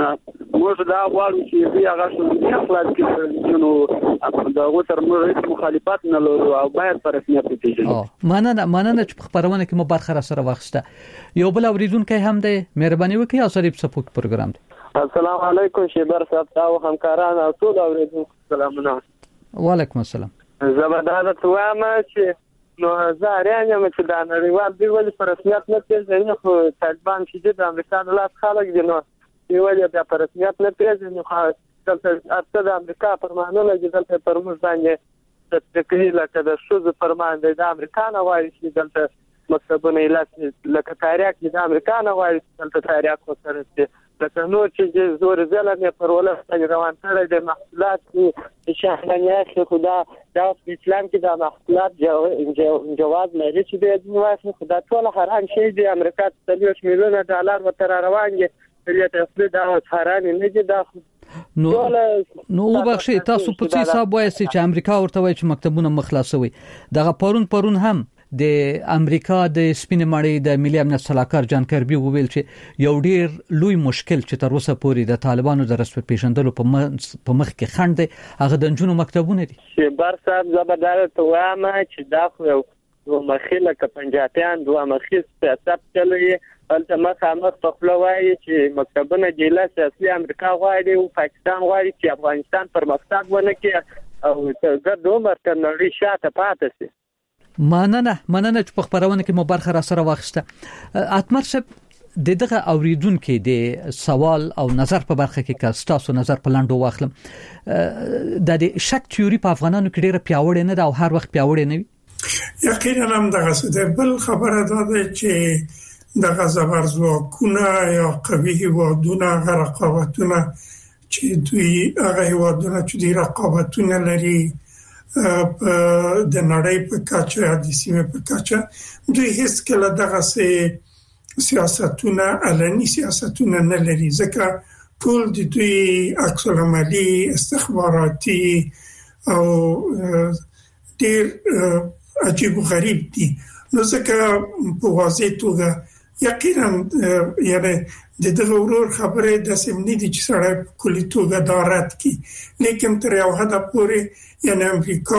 موږ دا غواړو چې دوی هغه ښوونځي خلاص کړي، نو د هغو تر موږ هیڅ مخالفت نه لرو او باید په رسمیت وپیژنو. مننه مننه چې په خبرونه کې مو برخه را سره واخیسته. یو بل اوریدونکی هم دی، مهرباني وکړئ او سره په پروګرام دی. السلام علیکم شیبر صاحب او همکاران او ټول اوریدونکو سلامونه. وعلیکم السلام. زبردست وایم چې نو زاریان یم چې د نړیوال دی ولې په رسمیت نه پیژني، خو طالبان چې د امریکا د لاس خلک دي نو دی ولې بیا په رسمیت نه پیژني، خو دلته اته د امریکا فرمانونه چې دلته پر موږ باندې تطبیقي لکه د ښځو فرمان دی د امریکا نه وایي چې دلته مکتبونه یې لکه تاریخ د امریکا نه وایي چې دلته تاریخ وسره شي، لکه نور چې زور ظلم پر ولس روان کړی د محصولات چې شهرنیا خو خدا د اسلام کې د محصولات جواز لري چې د دې واسه خدا ټول حرام شي د امریکا څلوېښت میلیونه ډالر وتر روان دي، چې تاسو دا حرام نه دي. دا نو نو وبخښئ تاسو په څه حساب وایي چې امریکا ورته وایي چې مکتبونه مخلاصوي؟ دغه پرون پرون هم د امریکا د سپینې ماړې د ملي امنیت صلاحکار جان کربي وویل چې یو ډیر لوی مشکل چې تر اوسه پورې د طالبانو د رسمیت پیژندلو په مخ کې خنډ دی هغه د جنونو مکتبونه دي. شیبر صاحب زبردست وایم چې دا خو یو مخیله ک پنځاتیان دوه مخیس سیاست چلوي، البته مخامخ په خپل وایي چې مکتبونه د سیاسي امریکا غواړي او پاکستان غواړي چې افغانستان پر مقصد ونه کې او ګرد عمر تر نړۍ شاته پاتې شي. مننه مننه چې په خبرونه کې مو برخه را سره واخیسته. اتمر صاحب د دغه اوریدونکو د سوال او نظر په برخه کې که تاسو نظر په لاندو واخلم، د دې شک تیوري په افغانانو کې ډیره پیاوړې نه ده او هر وخت پیاوړې نه وي. یقینا هم دغه څه بل خبره ده چې دغه زبرځواکونه یا قوي هیوادونه رقابتونه چې دوی هغه هیوادونه چې دوی رقابتونه لري د نړۍ په کچه د سیمې په کچه دوی هیڅ کله دغه سیاستونه علني سیاستونه نه لري، ځکه ټول د دوی عکس العملي استخباراتي او ډیر عجیب و غریب دي، نو ځکه په واضح توګه یقینا یعنی د دغه ورور خبره د سیمنی دي چې سره کلی توګه دارت کی، لیکن تر یو حد پورې یعنی امریکا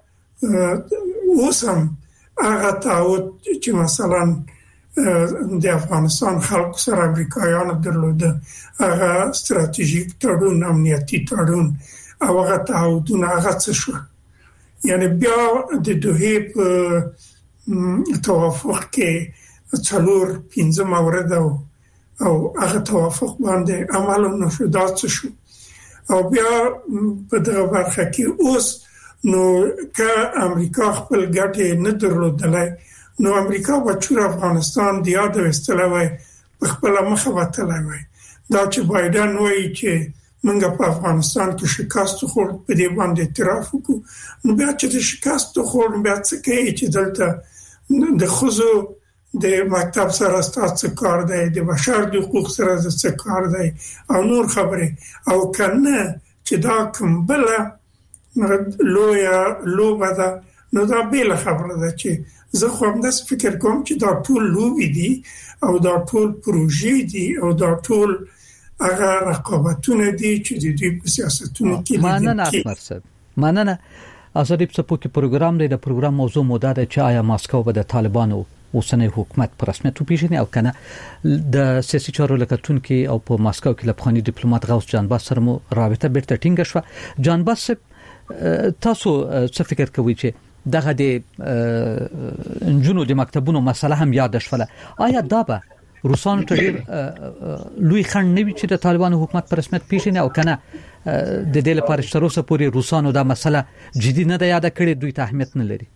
اوسم هغه تعهد چې مثلا د افغانستان خلکو سره امریکایانو درلوده، هغه ستراتیژیک تړون، امنیتي تړون او هغه تعهدونه هغه څه شو، یعنی بیا د دوه په توافق کې څلور پنځه مورد او او هغه توافق باندې عمل نشو دات شو، او بیا په دغه برخه کې اوس نو که امریکا خپل ګټه نه درلودلای نو امریکا بچور افغانستان د یاد وستلوي په خپل مخه وتلای وای، دا چې بایدن وایي چې موږ په افغانستان کې شکست خور په دې باندې اعتراف وکړو، نو بیا چې شکست خور بیا څه کوي چې دلته د خزو د مکتب سره ستاسو کار دی، د بشر د حقوق سره څه کار دی او نور خبره، او کنه چې دا کوم بل لویا لوبه ده، نو دا بیل خبره ده چې زه خو هم داسې فکر کوم چې دا ټول لوبې دي او دا ټول پروژې دي او دا ټول هغه رقابتونه دي چې د دوی په سیاستونو کې دي. مننه اتمر صاحب، مننه. آزادی په پوکي پروګرام دی، د پروګرام موضوع مو ده چې آیا ماسکو به د طالبانو اوسنۍ حکومت په رسمیت وپیژني او کنه د سیاسي چارو لکتونکو او په ماسکو کې لپخاني ډیپلوماټ غوث جانباز سره مو رابطه بیرته ټینګه شو. جانباز تاسو څه فکر کوئ چې دغه د انجونو د مکتبونو مسله هم یاد شوله؟ آیا دا به روسانو ته ډیر لوی خنډ نه وي چې د طالبانو حکومت په رسمیت پیژني او کنه د دې لپاره چې تر اوسه پورې روسانو دا مسله جدي نه ده یاد کړې، دوی ته اهمیت نه لري؟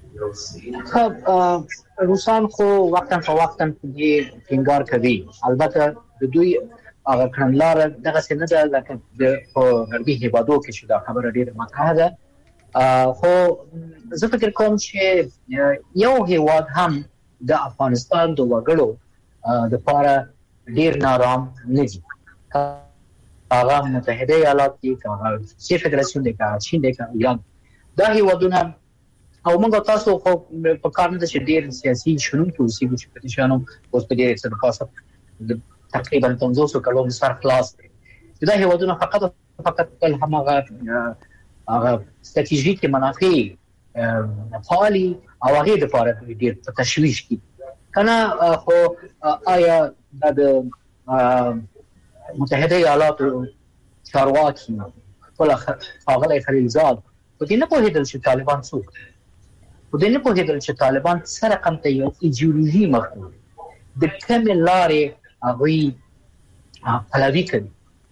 خب روسان خو وقتا په وقتا دې ټینګار کوي، البته د دوی هغه کړنلار دغه څه نه ده لکه د غربي هیوادو کې چې دا خبره ډیره مطرحه ده. خو زه فکر کوم چې یو هیواد هم د افغانستان د وګړو د لپاره ډیر نارام نه دي. هغه متحده ایالات دي، هغه روسي فدراسیون دي، هغه چین دي، هغه ایران. دا هیوادونه او موږ تاسو خو په کار نه چې ډیر سیاسي شنو کې اوسېږي چې په شانو اوس په دې سره خاصه تقریبا پنځوس کلونو سره خلاص دي. دا هیوادونه فقط فقط همغه هغه ستراتیژیک منافع فعالی او هغه د لپاره ډیر په تشویش کې کنه. خو آیا د متحده ایالاتو چارواکي خپل هغه خلیلزاد په دې نه پوهېدل چې طالبان څوک دي، په دې نه پوهېدل چې طالبان سره کوم ته یو ایدیولوژي مخکې د کوم لارې هغوی پلوي کوي.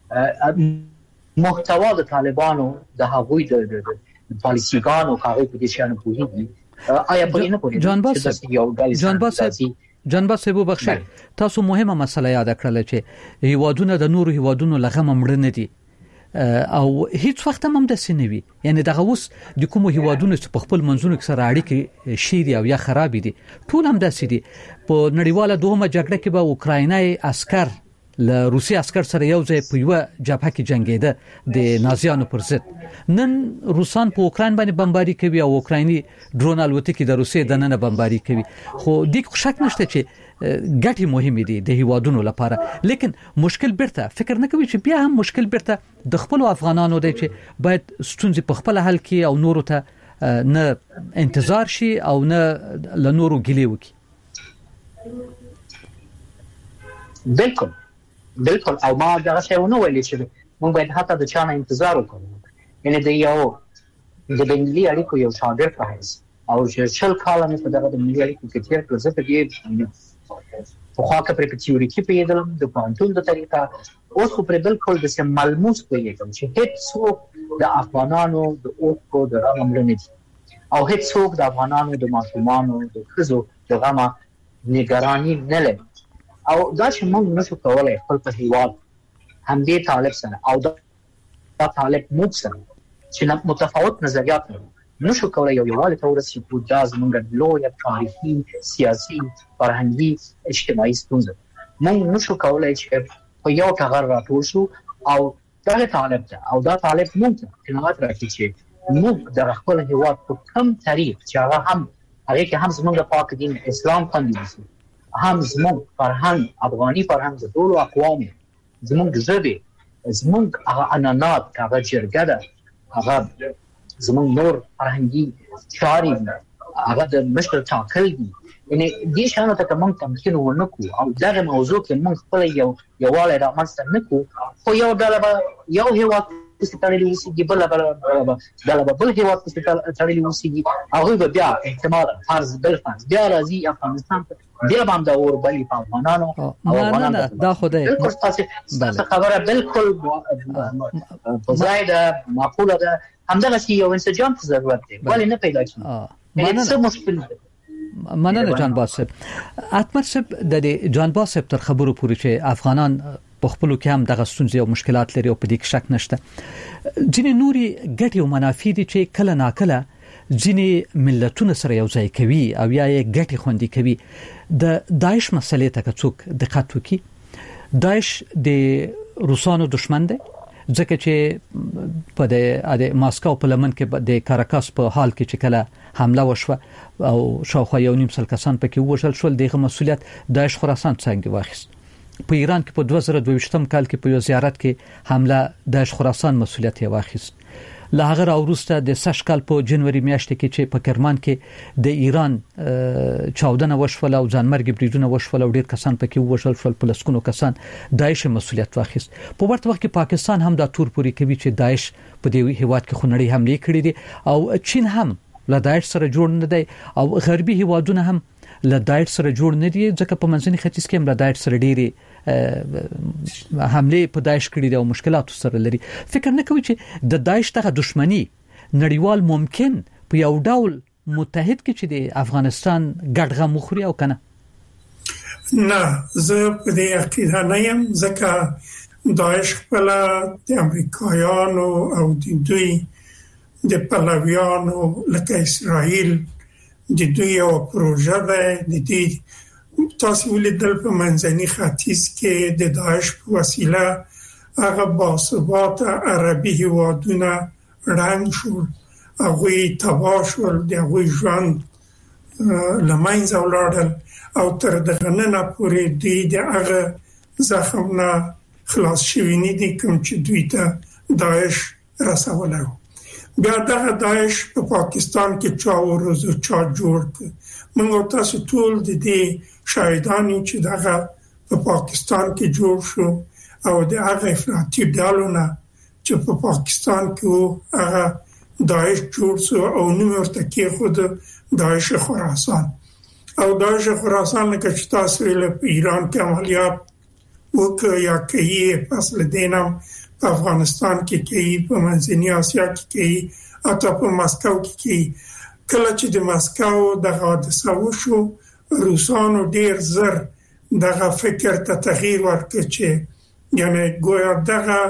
محتوا د طالبانو د هغوی د پالیسیګانو هغوی په دې شان پوهېږي. آیا په دې نه پوهېدل چې یو ډول جانباز صاحب بخښه تاسو مهمه مسله یاد کړل چې هیوادونه د نورو هیوادونو لغمه مړ نه دي او هیڅ وخت هم د سینوي، یعنی دغه اوس د کوم هیوادونو چې په خپل منځونو کې سره اړیکې شیری او یا خراب دي ټول هم داسې دي. په نړیواله دومره جګړه کې به اوکراینای عسكر له روسي عسكر سره یو ځای په یو جبهه کې جنگیده د نازیانو پر ضد. نن روسان په اوکراین باندې بمباري کوي او اوکرایني ډرون الوتکې د روسي د نن بمباري کوي. خو د شک نشته چې ګټي مهمه دي د هیوادونو لپاره، لیکن مشکل بیرته فکر نه کوي چې بیا هم مشکل بیرته د خپل افغانانو دی چې باید ستونزې په خپل حل کې او نورو ته نه انتظار شي او نه له نورو ګیلې وکړي. بالکل بالکل او ما دا څه ونه ویل چې موږ باید حتی د چانه انتظار وکړو، یعنی د یو د بنګلي اړیکو یو شاګرد راځي او چې شل کاله مې په دغه د ملي اړیکو کې تیر کړل. زه په دې په خوا کې پر تیوریکي پیدلم د پانتون د طریقه اوس خو پر بالکل د سم ملموس پیږم چې هیڅ څوک د افغانانو د اوکو د رغم نه دي او هیڅ څوک د افغانانو د ماشومانو د خزو د غما نگرانی نه لري. او دا چې موږ نشو کولای خپل په هیواد هم دې طالب سره او دا طالب موږ سره چې متفاوت نظریات لري نشو کولای یو یووالی ته ورسېږو. دا زموږ لویه تاریخي، سیاسي، فرهنګي، اجتماعي ستونزه. موږ نشو کولای چې په یو ټغر راټول شو او دا طالب ده او دا طالب موږ ته قناعت راکړي چې موږ د خپل هیواد په کم تاریخ چې هغه هم هغه کې هم زموږ پاک دین اسلام باندې دي، هم زموږ فرهنګ افغاني فرهنګ د ټولو اقوامو، زموږ ژبه، زموږ هغه عنعنات، هغه جرګه ده، هغه زموږ نور فرهنګي چاري، هغه د مشر ټاکل دي. یعنی دې شانو ته موږ تمکین ونکو او دغه موضوع کې موږ خپل یو یووالی رامنځته نکو. خو یو ډله به یو هیواد چې تړلې اوسېږي، بل ډله به بل هیواد چې تړلې اوسېږي، هغوی به بیا احتمالا فرض بل فرض بیا راځي افغانستان ته، بیا به هم دا اور بلې په افغانانو او افغانانو. دا خدای بالکل ستاسو خبره بالکل په ځای ده، معقوله ده. همدغسې یو انسجام ته ضرورت دی، ولې نه پیدا کېږي؟ یعنې څه مشکل دی؟ مننه جانباز صاحب. اتمر صاحب د جانباز صاحب تر خبرو پورې چې افغانان په خپلو کې هم دغه ستونزې او مشکلات لري او په دې کې شک نشته. ځینې نوري ګټې او منافع دي چې کله ناکله ځینې ملتونه سره یو ځای کوي او یا یې ګټې خوندي کوي. د داعش مسلې ته که څوک دقت وکړي، داعش د روسانو دشمن دی، ځکه چې په د ماسکو په لمن کې د کاراکاس په حال کې چې کله حمله وشوه او شاوخوا یو نیم سل کسان پکې وژل شول، دغه مسولیت داعش خراسان څنګه واخیست. په ایران کې په دوه زره دوه ویشتم کال کې په یو زیارت کې حمله داعش خراسان مسولیت یې واخیست. له هغه راوروسته د سشکل په جنوري میاشت کې چې په کرمان کې د ایران چاودنه وشول او ځانمرګي بریدونه وشول او ډیر کسان پکې وشول شول په لسکونو کسان داعش مسولیت واخیست. په ورته وخت کې پاکستان هم دا تور پوری کوي چې داعش په دې هیواد کې خونړی حمله کړې دي او چین هم له داعش سره جوړ نه دی او غربي هیوادونه هم له داعش سره جوړ نه دي ځکه په منځني ختیځ کې هم له داعش سره ډېری حمله په داعش کړي دي او مشکلات سره لري. فکر نه کوي چې د داعش ته دښمنی نړیوال ممکن په یو ډول متحد کې چې د افغانستان ګډغه مخوري او کنه؟ نه، زه په دې عقیده نه یم ځکه داعش خپل د امریکایانو او د دوی د پلویانو لکه اسرائیل د دوی یو پروژه ده. د دې تاسو ولیدل په منځني ختیځ کې د داعش په وسیله هغه باثباته عربي هیوادونه رنګ شول، هغه تباه شول، د هغه ژوند لمنځه ولاړل او تر دغه نه پورې دوی د هغه زخم نه خلاص شوي نه دي کوم چې دوی ته داعش رسولی و. بیا دغه داعش په پاکستان کې چا ورځو چا جوړ کړ. موږ تاسو ټول د دې شاهدان یو چې دغه په پاکستان کې جوړ شو او د هغه افراطي ډلونه چې په پاکستان کې هغه داعش جوړ شو او نوم ورته کې خود داعش خراسان او داعش خراسان لکه چې تاسو ویل په ایران کې عملیات وکړ یا کوي، پس له دینم په افغانستان کې کوي، په منځنۍ اسیا کې کوي، اته په مسکو کې کوي. کله چې د مسکو دغه حادثه وشو روسانو ډیر زر دغه فکر ته تغییر ورکړ چې یعنی ګویا دغه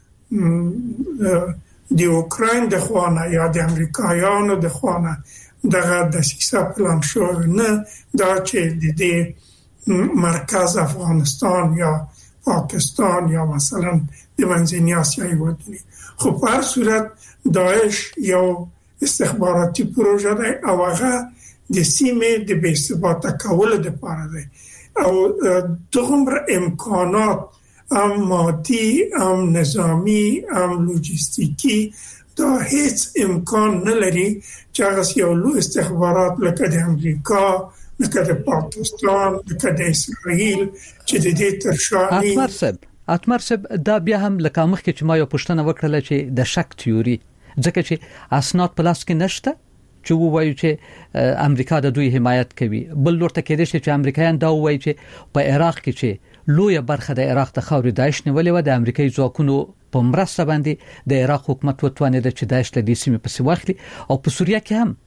د اوکراین د خوانه یا د امریکایانو د خوانه دغه د سیاسي پلان شو نه دا چې د دې مرکز افغانستان یا پاکستان یا مثلا د منځنۍ اسیا هیوادونه. خو په هر صورت داعش یو استخباراتي پروژه ده او هغه د سیمې د بې ثباته کولو لپاره ده او دغه امکانات هم مادي هم نظامی هم لوجستیکی دا هیڅ امکان نه لري چې هغه یو لوی استخبارات لکه د امریکا، لکه د پاکستان، لکه د اسرائیل چې د دې ترشانی اتمرسب اتمرسب دا بیا هم لکه مخکې چې ما یو پوښتنه وکړه چې د شک تیوري ځکه چې اسناد په لاس کې نشته چې وایي چې امریکا د دوی حمایت کوي. بل لورته کې دي چې امریکایان دا وایي چې په عراق کې چې لوی برخه د عراق د خاورې داعش نیولې و د امریکایي ځواکونو په مرسته باندې د عراق حکومت وتوانید چې داعش له دې سیمې پسې واخلي او په سوریه کې هم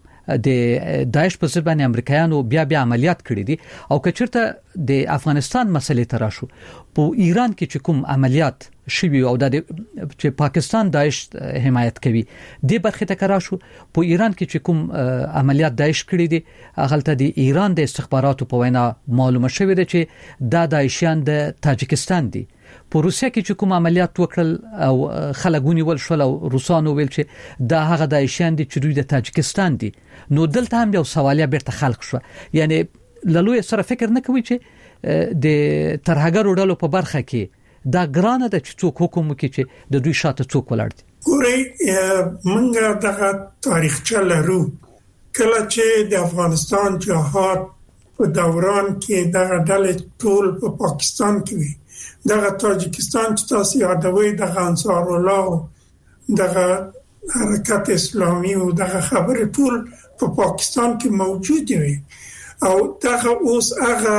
د داعش په ضد باندې امریکایانو بیا بیا عملیات کړي دي او کچرته د افغانستان مسلې تر راشو په ایران کې چې کوم عملیات شوی او د چې پاکستان داعش حمایت کوي د برخه ته راشو په ایران کې چې کوم عملیات داعش کړي دي هغه د ایران د استخباراتو په وینا معلومه شوې ده چې دا داعشیان د تاجکستان دي. په روسیه کې چې کوم عملیات وکړل او خلګونی ول شول او روسانو ویل چې دا هغه داعشیان دي چې دوی د تاجکستان دي. نو دلته هم یو سوالیا بیرته خلق شو، یعنی لالوی سره فکر نه کوي چې د ترهګرو ډلو په برخه کې دا ګرانه ده چې څوک حکم وکړي چې د دوی شاته څوک ولاړ دي. ګوري منګه دغه تاریخچه لرو کله چې د افغانستان جهاد په دوران کې دغه ډلې ټول په پاکستان کې وي، دغه تاجکستان چې تاسو یادوي دغه انصار الله دغه حرکت اسلامي او دغه خبره ټول په پاکستان کې موجود وي او دغه اوس هغه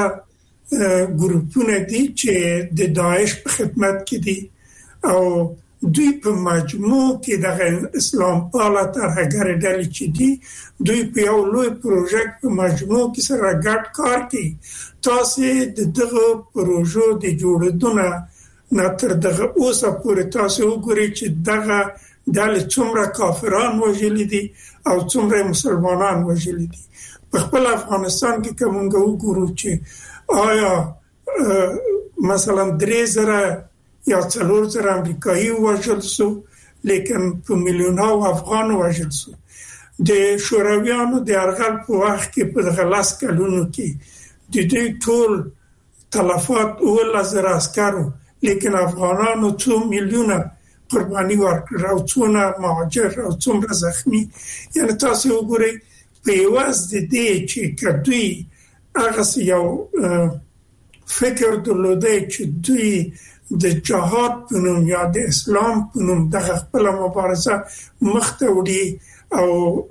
ګروپونه دي چې د داعش په خدمت کې دي او دوی په مجموع کې د اسلام پاله ترهګر ډلې چې دي دوی په یو لوی پروژه په مجموع کې سره ګډ کار کوي. تاسو د دغه پروژو د جوړېدونه نه تر دغه اوسه پورې تاسو وګورئ چې دغه ډلې څومره کافران وژلي دي او څومره مسلمانان وژلي دي. په خپل افغانستان کې کومه وګورو چې آیا مثلا درې زره یا څلور زره امریکایي وژل شو لیکن په میلیونونو افغان وژل شو. د شورویانو د یرغل په وخت کې په دغه لاس کلونو کې د دې ټول تلفات اول زر عسکرو لیکن افغانانو څو میلیونه قرباني ورکړ او څونه مهاجر او څومره زخمی. یعنی تاسو وګورئ په یواز د دې چې کدوې هغه یو فکر درلوده چې دوی د جهاد په نوم یا د اسلام په نوم د خپل مبارزه مخته وړي او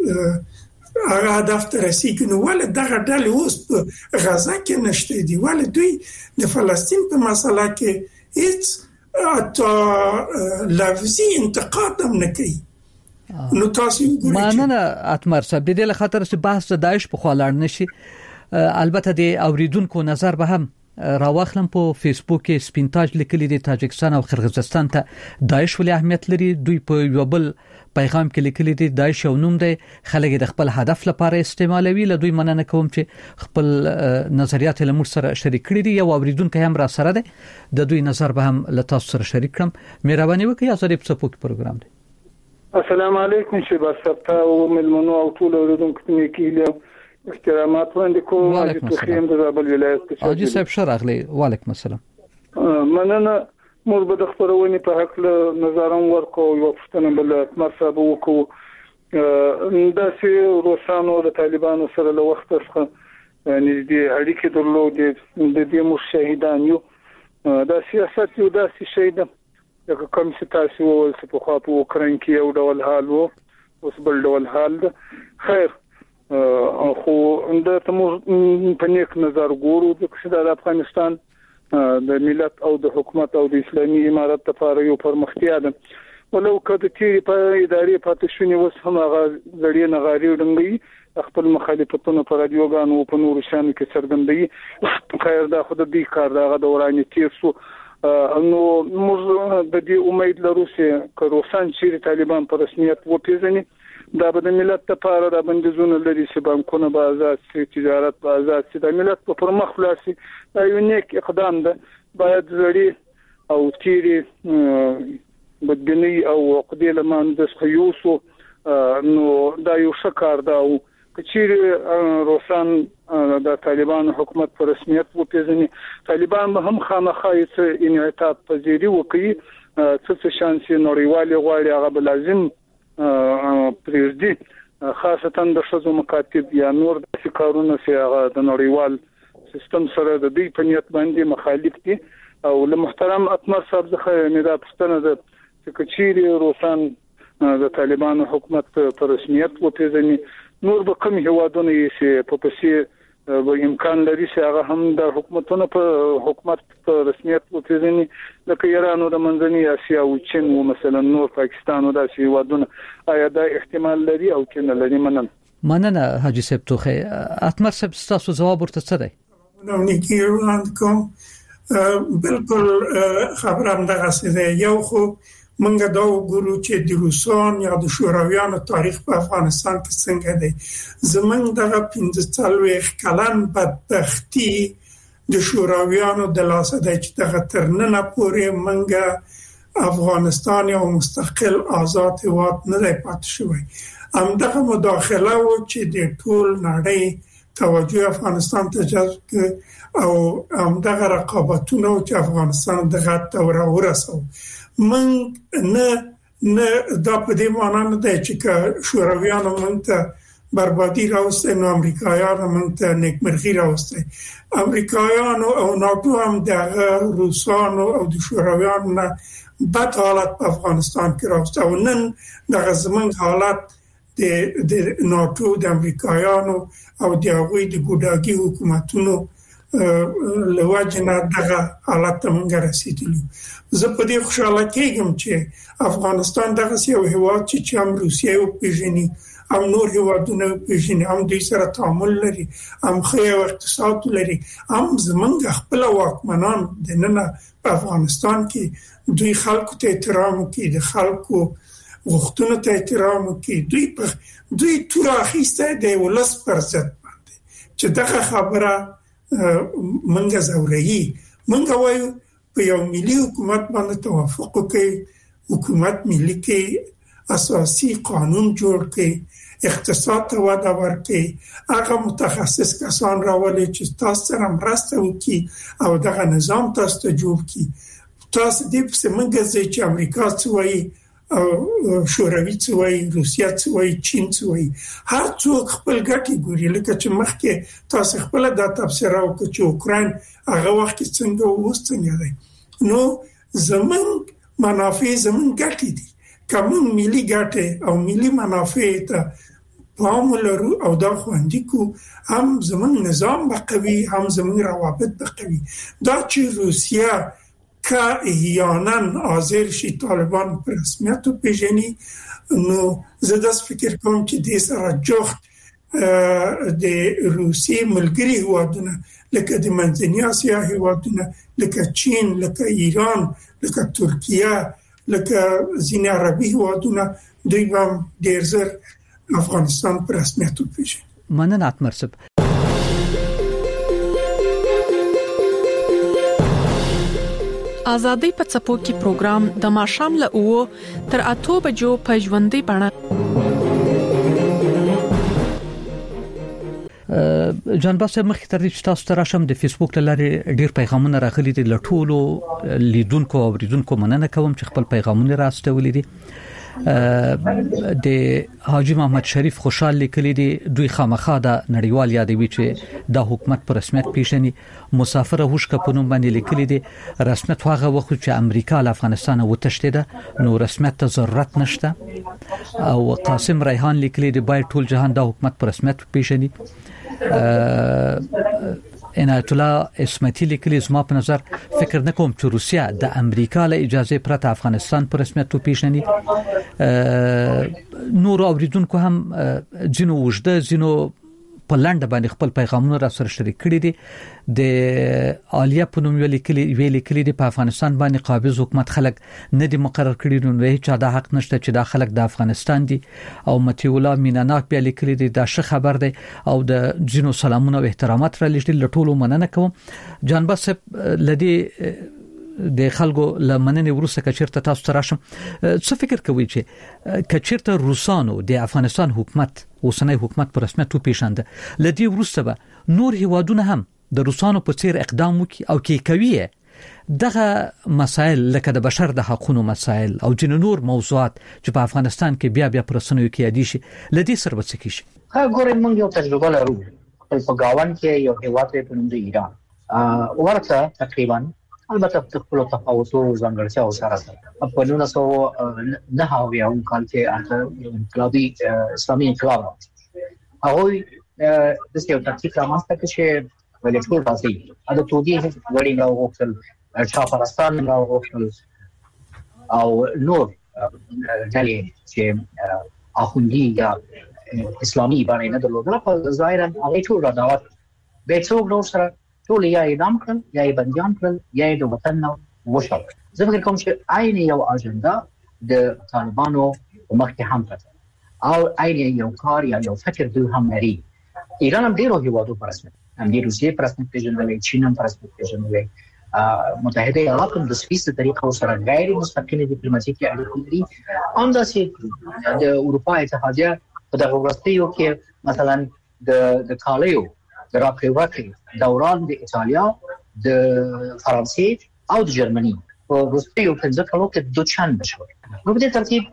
هغه هدف ته رسیږي، نو ولې دغه ډلې اوس په غزه کې نشته دي؟ ولې دوی د فلسطین په مسله کې هیڅ اته لفظي انتقاد هم نه کوي؟ نو تاسو وګورئ مانه اتمر صاحب د دې خاطر چې بحث داعش په خوا لاړ نشي. البته د اوریدونکو نظر به هم راوخلم په فیسبوک کې سپینتاج لیکلي دي تاجکستان او قرغیزستان ته داعش ولې اهمیت لري. دوی په یو بل پیغام کې لیکلي دي داعش یو نوم دی، خلک د خپل هدف لپاره استعمالوي. له دوی مننه کوم چې خپل نظریات له موږ سره شریک کړي دي. یو اوریدونکو هم را سره دی، د دوی نظر به هم له تاسو سره شریک کړم. مهرباني وکړئ ازادي په سپوک پروګرام دی. السلام علیکم شباب سبتا او ملمنو او ټول اوریدونکو ته کېله احترامات وړاندې کوم. وعلیکم السلام. د زابل ولایت حاجی صاحب شراغلی. وعلیکم السلام. مننه مور به د خبرونې په حق له نظرم ورکو یو پښتنه بل مرصب وکړو. دا چې روسانو د طالبانو سره له وخت څخه نږدې اړیکې درلودې، د دې مشاهدان یو دا سیاست یو داسې شی ده لکه کوم چې تاسو ول څه په خوا په اوکرين کې یو ډول حال وو، اوس بل ډول حال ده. خیر خو دا تمو په نیک نظر ګورو چې د افغانستان د ملت او د حکومت او د اسلامي امارت لپاره یو پرمختیا ده. ولو کله چې په ادارې پاتې شونی وس هم هغه زړی نه غاری ډنګي خپل مخالفتونو پر رادیوګانو په نور شان کې څرګندوي. خیر دا خود دې کار دا د ورانې تیر سو نو موږ د دې امید لرو چې روسان چې طالبان په رسمیت وپیژني دا به د ملت لپاره د بندیزونو لري چې بانکونه به آزاد شي، تجارت به آزاد شي، د ملت په پرمخ لاسي. دا یو نیک اقدام ده. باید زړی او تیری بدبینی او عقدې لمن د خيوسو نو دا یو شکار ده. او کچیر روسان د طالبان حکومت پر رسمیت وپیژني، طالبان به هم خامخای څه انعطاف پذیری وکړي، څه شانسي نړیوالي غواړي هغه لازم پریږدي، خاصتا د شذو مکاتب یا نور د کارونو چې هغه د نړیوال سیستم سره د دې پنیت باندې مخالف دي. او له محترم اتمر صاحب څخه نه دا پښتنه ده چې کچيري روسان د طالبانو حکومت پر رسمیت وپیژني، نور به کوم هوادونه یې چې په پسې به امکان لري چې هغه هم د حکومتونو په حکومت پر رسمیت وپیژني، لکه ایران او د منځنۍ اسیا او چین او مثلا نور پاکستان او داسې هوادونه. آیا دا احتمال لري او کنه لري؟ مننه. مننه حاجی صاحب توخه. اتمر صاحب تاسو جواب ورته څه دی؟ نو نیکیران کوم بالکل خبرم دغه څه دی. یو خو منګه دا وګورو چې د روسان یا د شورویانو تاریخ په افغانستان کې څنګه دی. زمونږ دغه پنځه څلوېښت کلن بدبختی د شورویانو د لاسه دی چې دغه ترننه پورې منګه افغانستان یو مستقل آزاد هیواد نه دی پاتې شوی. همدغه مداخله و چې د ټول نړۍ توجه افغانستان ته جذب او همدغه رقابتونه چې افغانستان دغه تور ورسو. من نه نه دا په دې معنی نه دی چې شورویانو موږ ته بربادي راوستي، نو امریکایانو موږ ته نیکمرغي راوستي. امریکایانو او ناتو هم د روسانو او د شورویانو نه بد حالت په افغانستان کې راوستي. او نن دغه زمونږ حالت د د ناتو د امریکایانو او د هغوی د ګوډاګي حکومتونو لواجنه دغه حالت ته موږ رسیدلو. زه په دې خوشاله کېږم چې افغانستان دغه یو هیواد چې هم روسیه او پیژني او نور هیوادونه پیژني، هم دوی سره تعامل لري، هم ښه اقتصاد لري، هم زمونږ خپل واکمنان د نن په افغانستان کې دوی خلکو ته احترام کوي، د خلکو غوښتنو ته احترام کوي. دوی په دوی تور اخیسته د ولس پر ضد باندې چې دغه خبره منګه زوري. منګه وایو په یو ملي حکومت باندې توافق کوي، حکومت ملي کې اساسي قانون جوړ کړي، اقتصاد ته وده ورکړي، هغه متخصص کسان راولي چې تاسو سره مرسته وکړي او دغه نظام تاسو ته جوړ کړي. تاسو دې په څنګه چې امریکا څوي او شوروي څوي روسیا څوي چین څوي هر څوک خپل ګټي ګوري لکه چې مخکې تاسو خپل د تفسیر او چې اوکرين هغه وخت څنګه اوس څنګه دی نو زمون منافع زمون ګټي دي کوم ملي ګټه او ملي منافع ته پاملرو او دا خوندې کو هم زمون نظام بقوي هم زمون روابط بقوي دا چې روسیا که احیاناً حاضر شي طالبان پر رسمیت پیژني نو زه داس فکر کوم چې د سره جوخت د روسي ملګری هوادونه لکه د منځنۍ اسیا هوادونه لکه چین لکه ایران لکه ترکیه لکه ځینې عربي هوادونه دوی هم ډېر زر افغانستان پر رسمیت پیژني. مننه اتمرسب. ازادي په څپو کې پروګرام د ماشام له او تر اته بجو په ژوندۍ بڼه جان باسه مخکې تر دې چې تاسو ته راشم د فیسبوک لارې ډیر پیغامونه راغلي دي لټولو لیدونکو او ریدونکو مننه کوم چې خپل پیغامونه راستولې دي. د حاجی محمد شریف خوشحال لیکلي دي دوی خامخا د نړیوال یادوي چې د حکومت پر رسمیت پیژني. مسافر هوش کپونو باندې لیکلي دي رسمیت واغه وخت چې امریکا له افغانستان وتښتیده نو رسمیت ته ضرورت نشته. او قاسم ریحان لیکلي دي باید ټول جهان د حکومت پر رسمیت پیژني. عنایت الله اسمتی لیکلي زما په نظر فکر نکوم چې روسیا د امریکا له اجازه پرته افغانستان پر رسمیت پیژني. نور اوریدونکو هم جنو وجده جنو په لاندې باندې خپل پیغامونه را سره شریک کړي دي. د عالیه په نوم ویل کلی ویل کلی د افغانستان باندې قابض حکومت خلک نه دي مقرر کړي نو هیڅ دا حق نشته چې دا خلک د افغانستان دي. او متي الله میناناک به لیکلي دي دا ښه خبر دی او د جنو سلامونه او احترامات را لېږل ټولو مننه کوم. جان بس لدی د خلکو لمننه ورسره کچرته تاسو تراشم څه فکر کوي چې کچرته روسانو د افغانستان حکومت اوسنۍ حکومت پر رسمیت پیژنده لدی ورسره به نور هیوادونه هم د روسانو په څیر اقدام وکړي او کې کوي دغه مسائل لکه د بشر د حقوقو مسائل او جن نور موضوعات چې په افغانستان کې بیا بیا پر رسنیو کې یادې شي لدی سره وڅ کی شي. ګورې موږ یو تجربه لرو په گاوان کې یو هیواد په نوم دی ایران ورته تقریبا البته په خپل تفاوتو ځانګړتیاو سره په نولس سوه نه اویا کال کې انقلابي اسلامي انقلاب هغه د سیاسي تاکتیک رامنځته کړ چې ولې ټول راځي دا توګه وړي نو وکړل چاپرستان نو وکړل او نور ځلې چې اخوندي یا اسلامي باندې نه درلودل په ظاهرا هغه ټول راځي به څوک نو سره ټول یا اعدام کړل یا بنديان کړل یا د وطن نو وشل. زه فکر کوم چې عین یو اجنډا د طالبانو مخکې هم کړه او عین یو کار یا یو فکر دوی هم لري. ایران هم ډیرو هیوادو پر رسمیت هم د روسیې پر رسمیت پیژندل چین هم پر رسمیت پیژندل متحده ایالات هم د سویس طریقو سره غیر مستقیم ډیپلوماټیکي اړیکې لري. همداسې د اروپا اتحادیه په دغه وروستیو کې مثلا د د کالیو د راکړې دوران د ایتالیا د فرانسې او د جرمني په وروستیو پنځه کلو کې دوه چند شو. نو په دې ترتیب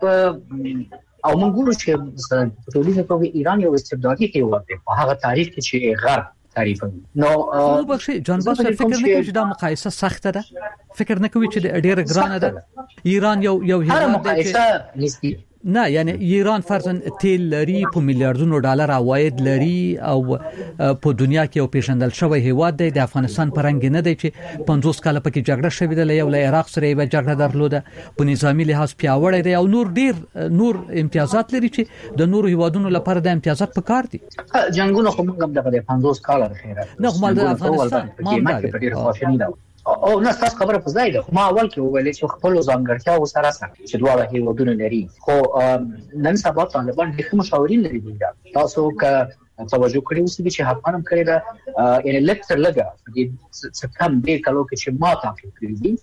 او موږ ګورو چې په ټولنه کې ایران یو استبدادي هیواد دی په هغه تاریخ کې چې غرب تعریف نو نو بخښي جان باس فکر نه کوي چې دا مقایسه سخته ده فکر نه کوي چې ډېر ګرانه ده ایران یو یو هیواد دی نه یعنی ایران فرضاً تیل لري په میلیارډونو ډالر عواید لري او په دنیا کې یو پیژندل شوی هیواد دی. د افغانستان پرنګ نه دی چې پنځوس کاله پکې جګړه شوې ده یو له عراق سره یې جګړه درلوده په نظامی لحاظ پیاوړی دی او نور ډیر نور امتیازات لري چې د نور هیوادونو لپاره د امتیازات په کار دي. جنگونه خو موږ هم د پنځوس کاله خیره نه هم د افغانستان ما دا او نه تاسو خبره په ځای ده. ما اول کې وویل چې خپل ځانګړتیا و سره سره چې دواړه هیوادونه لري خو نن سبا طالبان د مشاورین لري دي. تاسو که توجه کړئ اوس چې حقانم کړی دا یعنی لکتر لګا د څکم دې کلو کې چې ما تاسو کړی دي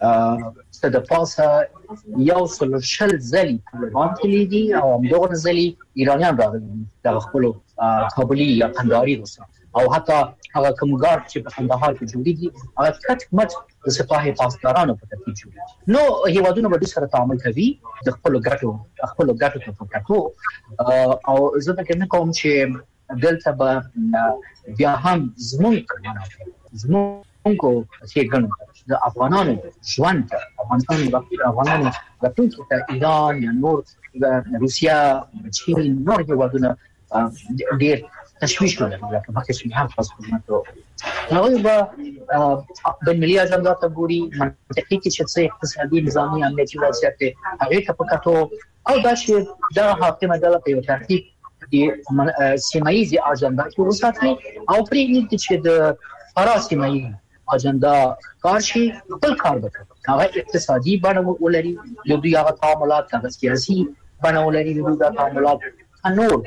ست د پاسه یو سلوشل ځلی طالبان کړی دي او همدغه ځلی ایرانیان راغلي د خپل کابلی یا قندهاري وسه او حتی هغه کومګار چې په کندهار کې جوړیږي هغه کټ مټ د سپاه پاسدارانو په ترتیب جوړیږي. نو هیوادونه به سره تعامل کوي د خپل ګټو خپل ګټو په کټو او زه فکر نه کوم چې دلته به بیا هم زموږ زموږ چې ګڼو د افغانانو ژوند افغانستان د افغانانو د ټول ته ایران یا نور د روسیا چین نور هیوادونه ډېر تشویش لري لکه مخکې چې هم خاص کومه نو به د ملي اجنډا ته ګوري منطقي کې چې اقتصادي نظامي امنیتي وضعیت هغه ته پکاتو او دا چې دا حاکمه ډله په یو ترتیب د سیمایي اجنډا کې وساتي او پرې چې د فرانسې سیمایي اجنډا کارشي خپل کار وکړي هغه اقتصادي بڼه ولري د دوی هغه تعاملات هغه سیاسي بڼه ولري د دوی تعاملات نور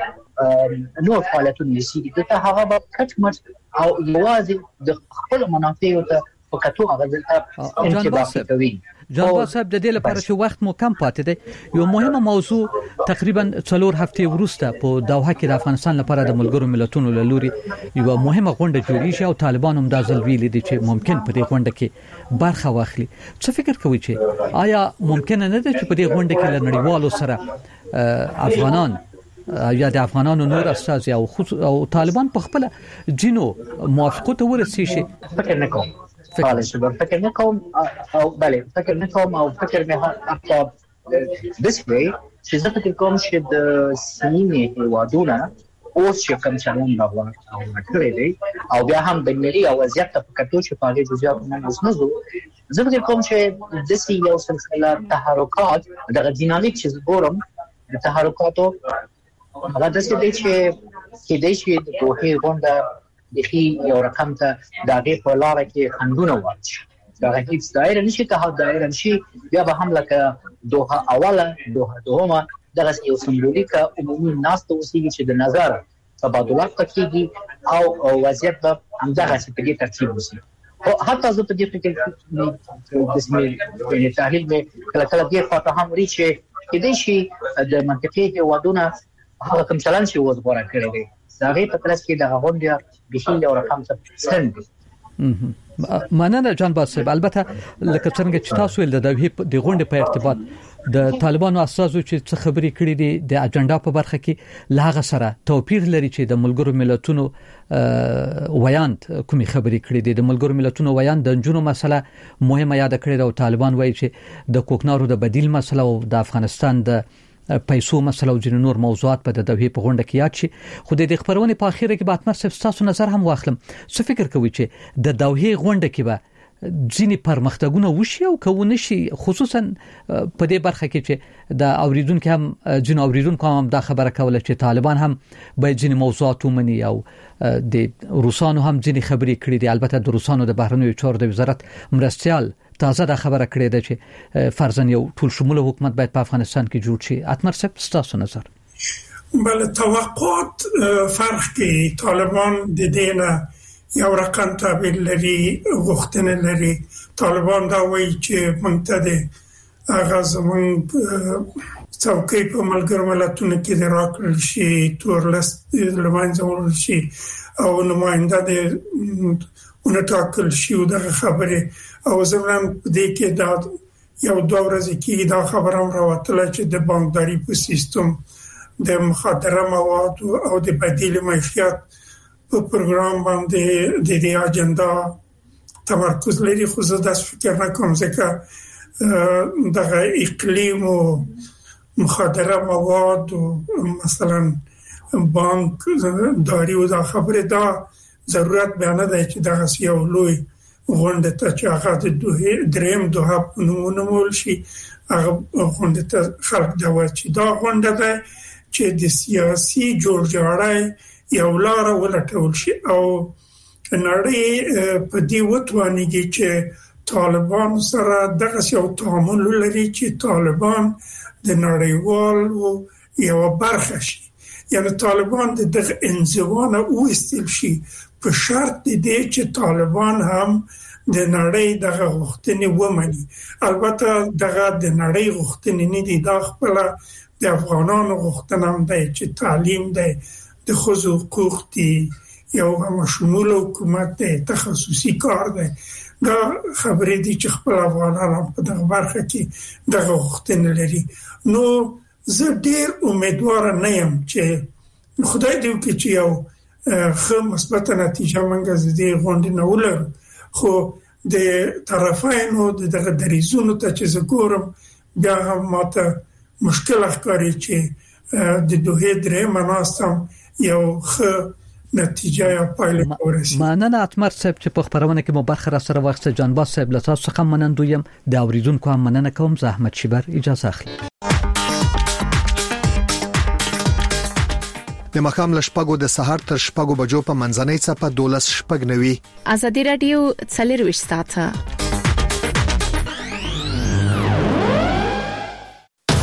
نور فعالیتونه یې دي ته هغه به کټ مټ او یوازې د خپل منافعو ته فقط هغه دلته انتباه کوي. جناب صاحب د دې لپاره چې وخت مو کم پاتې دی یو مهمه موضوع تقریبا څلور هفته وروسته په دوحه کې د افغانستان لپاره د ملګرو ملتونو له لوري یو مهمه غونډه جوړیږي او طالبان هم د ځل ویلي دي چې ممکن په دې غونډه کې برخه واخلي. څه فکر کوئ چې آیا ممکن نه ده چې په دې غونډه کې له نړیوالو سره افغانان یا د افغانانو نور استاد او او طالبان په خپل جنو موافقت ورسي شي؟ فکر نه کوم فعال شي فکر نه کوم او بله فکر نه کوم او فکر نه حتی this way چې زه فکر کوم چې د سیمې هیوادونه اوس چې کوم چلون راغلی او کړی دی او بیا هم د ملي او وضعیت په کتو چې په هغه جزئیات موږ نزو زه فکر کوم چې د سی یو سلسله تحرکات د دینامیک چې زګورم د تحرکاتو هغه د څه دی چې چې د شي د دوه غونډه د هي یو رقم ته د هغه په لار کې خندونه واچي دا هیڅ دایره نشي ته دایره نشي بیا به هم لکه دوه اوله دوه دومه دغه یو سمبولیک عمومي ناس ته وسیږي چې د نظر تبادلات کوي او وضعیت به همدغه څه په دې ترتیب وسی او حتی زه په دې فکر کې د اسمه د تحلیل مې کله کله دې فاته هم لري چې کله شي د منطقي هیوادونه هغه کوم چلن چې وځ غوړه کړی دی دا غي په ترڅ کې د غونډه د هیله او رقم څخه څنګه مننه جان باسب. البته لکه څنګه چې تاسو ول د د غونډې په ارتباط د طالبانو اساسو چې څه خبرې کړې دي د اجنډا په برخه کې لاغه سره توپیر لري چې د ملګرو ملتونو ویاند کومي خبرې کړې دي. د ملګرو ملتونو ویاند د جنونو مسله مهمه یاد کړې ده او طالبان وایي چې د کوکنارو د بدیل مسله او د افغانستان د پیسو مسله او جن نور موضوعات په د دوی په غونډه کې یاد شي. خو د دې خبرونه په اخیره کې باتمر صاحب تاسو نظر هم واخلم څه فکر کوي چې د دوی غونډه کې به ځینی پرمختګونه وشي او کوونه شي خصوصا په دې برخه کې چې د اوریدونکو هم جن اوریدونکو هم دا خبره کوله چې طالبان هم به ځینی موضوعات ومني او د روسانو هم ځینی خبرې کړې دي. البته د روسانو د بهرنیو چارو د وزارت مرستيال تازه دا خبره کړې ده چې فرضاً یو ټول شموله حکومت باید په افغانستان کې جوړ شي. اتمر صاحب تاسو نظر؟ بله توقعات فرق کوي. طالبان د دینه یو رقم تعبیر لري غوښتنه لري. طالبان دا وایي چې موږ ته د هغه زموږ څوکۍ په ملګرو ملتونو کې د راکړل شي تورلست لمانځه ورل شي او نماینده د ونټاکل شي او دغه خبره او زموږ دې کې دا یو دوه ورځې کې دا خبره هم راوتله چې د بانکداري په سیستم د مخدره مواد او د بدیل معیشت په پروګرام باندې د دې اجنډا تمرکز لري. خو زه داس فکر نه کوم ځکه دغه اقلیم او مخدره مواد او مثلا بانک داری او دا خبره دا ضرورت بیان ده چې دا یو لوی غونډه ته چې هغه د دوه دریم دوه په نومونه مول شي هغه غونډه ته خلک دا وایي چې دا غونډه ده چې د سیاسي جوړجاړی یو لار ولټول شي او نړۍ په دې وتوانیږي چې طالبان سره دغه یو تعامل لري چې طالبان د نړیوال یو برخه شي. یعنی طالبان د دغه انزوا نه وستل شي په شرط دی چې طالبان هم د نړۍ دغه غوښتنې ومني. البته دغه د نړۍ غوښتنې نه دي دا خپل د افغانانو غوښتنه هم دی چې تعلیم دی د ښځو حقوق دي یو مشمول حکومت دی تخصصي کار دی دا خبرې دي چې خپل افغانان په دغه برخه کې دغه غوښتنه لري. نو زه ډیر امیدوار نه یم چې خدای دې وکړي چې یو ښه مثبت نتیجه موږ زده غونډه نه ولرو، خو د طرفینو دغه دریزونو ته چې زګورم بیا هم ماته مشکل ښکاري چې د دوه درې مناستم یو ښه نتیجه یا پایله ورسي. مننه اتمر صاحب چې په خبرونه کې مو برخه را سره وخت جانباز صاحب له تاسو څخه منندوی یم. د اوریدونکو هم مننه کوم. زه احمد شیبر اجازه اخلم. د مخام لشپګو د سحر تر شپګو بجو په منځنۍ صفه دولس شپګ نوي. ازادي رادیو څلور وشت ساعته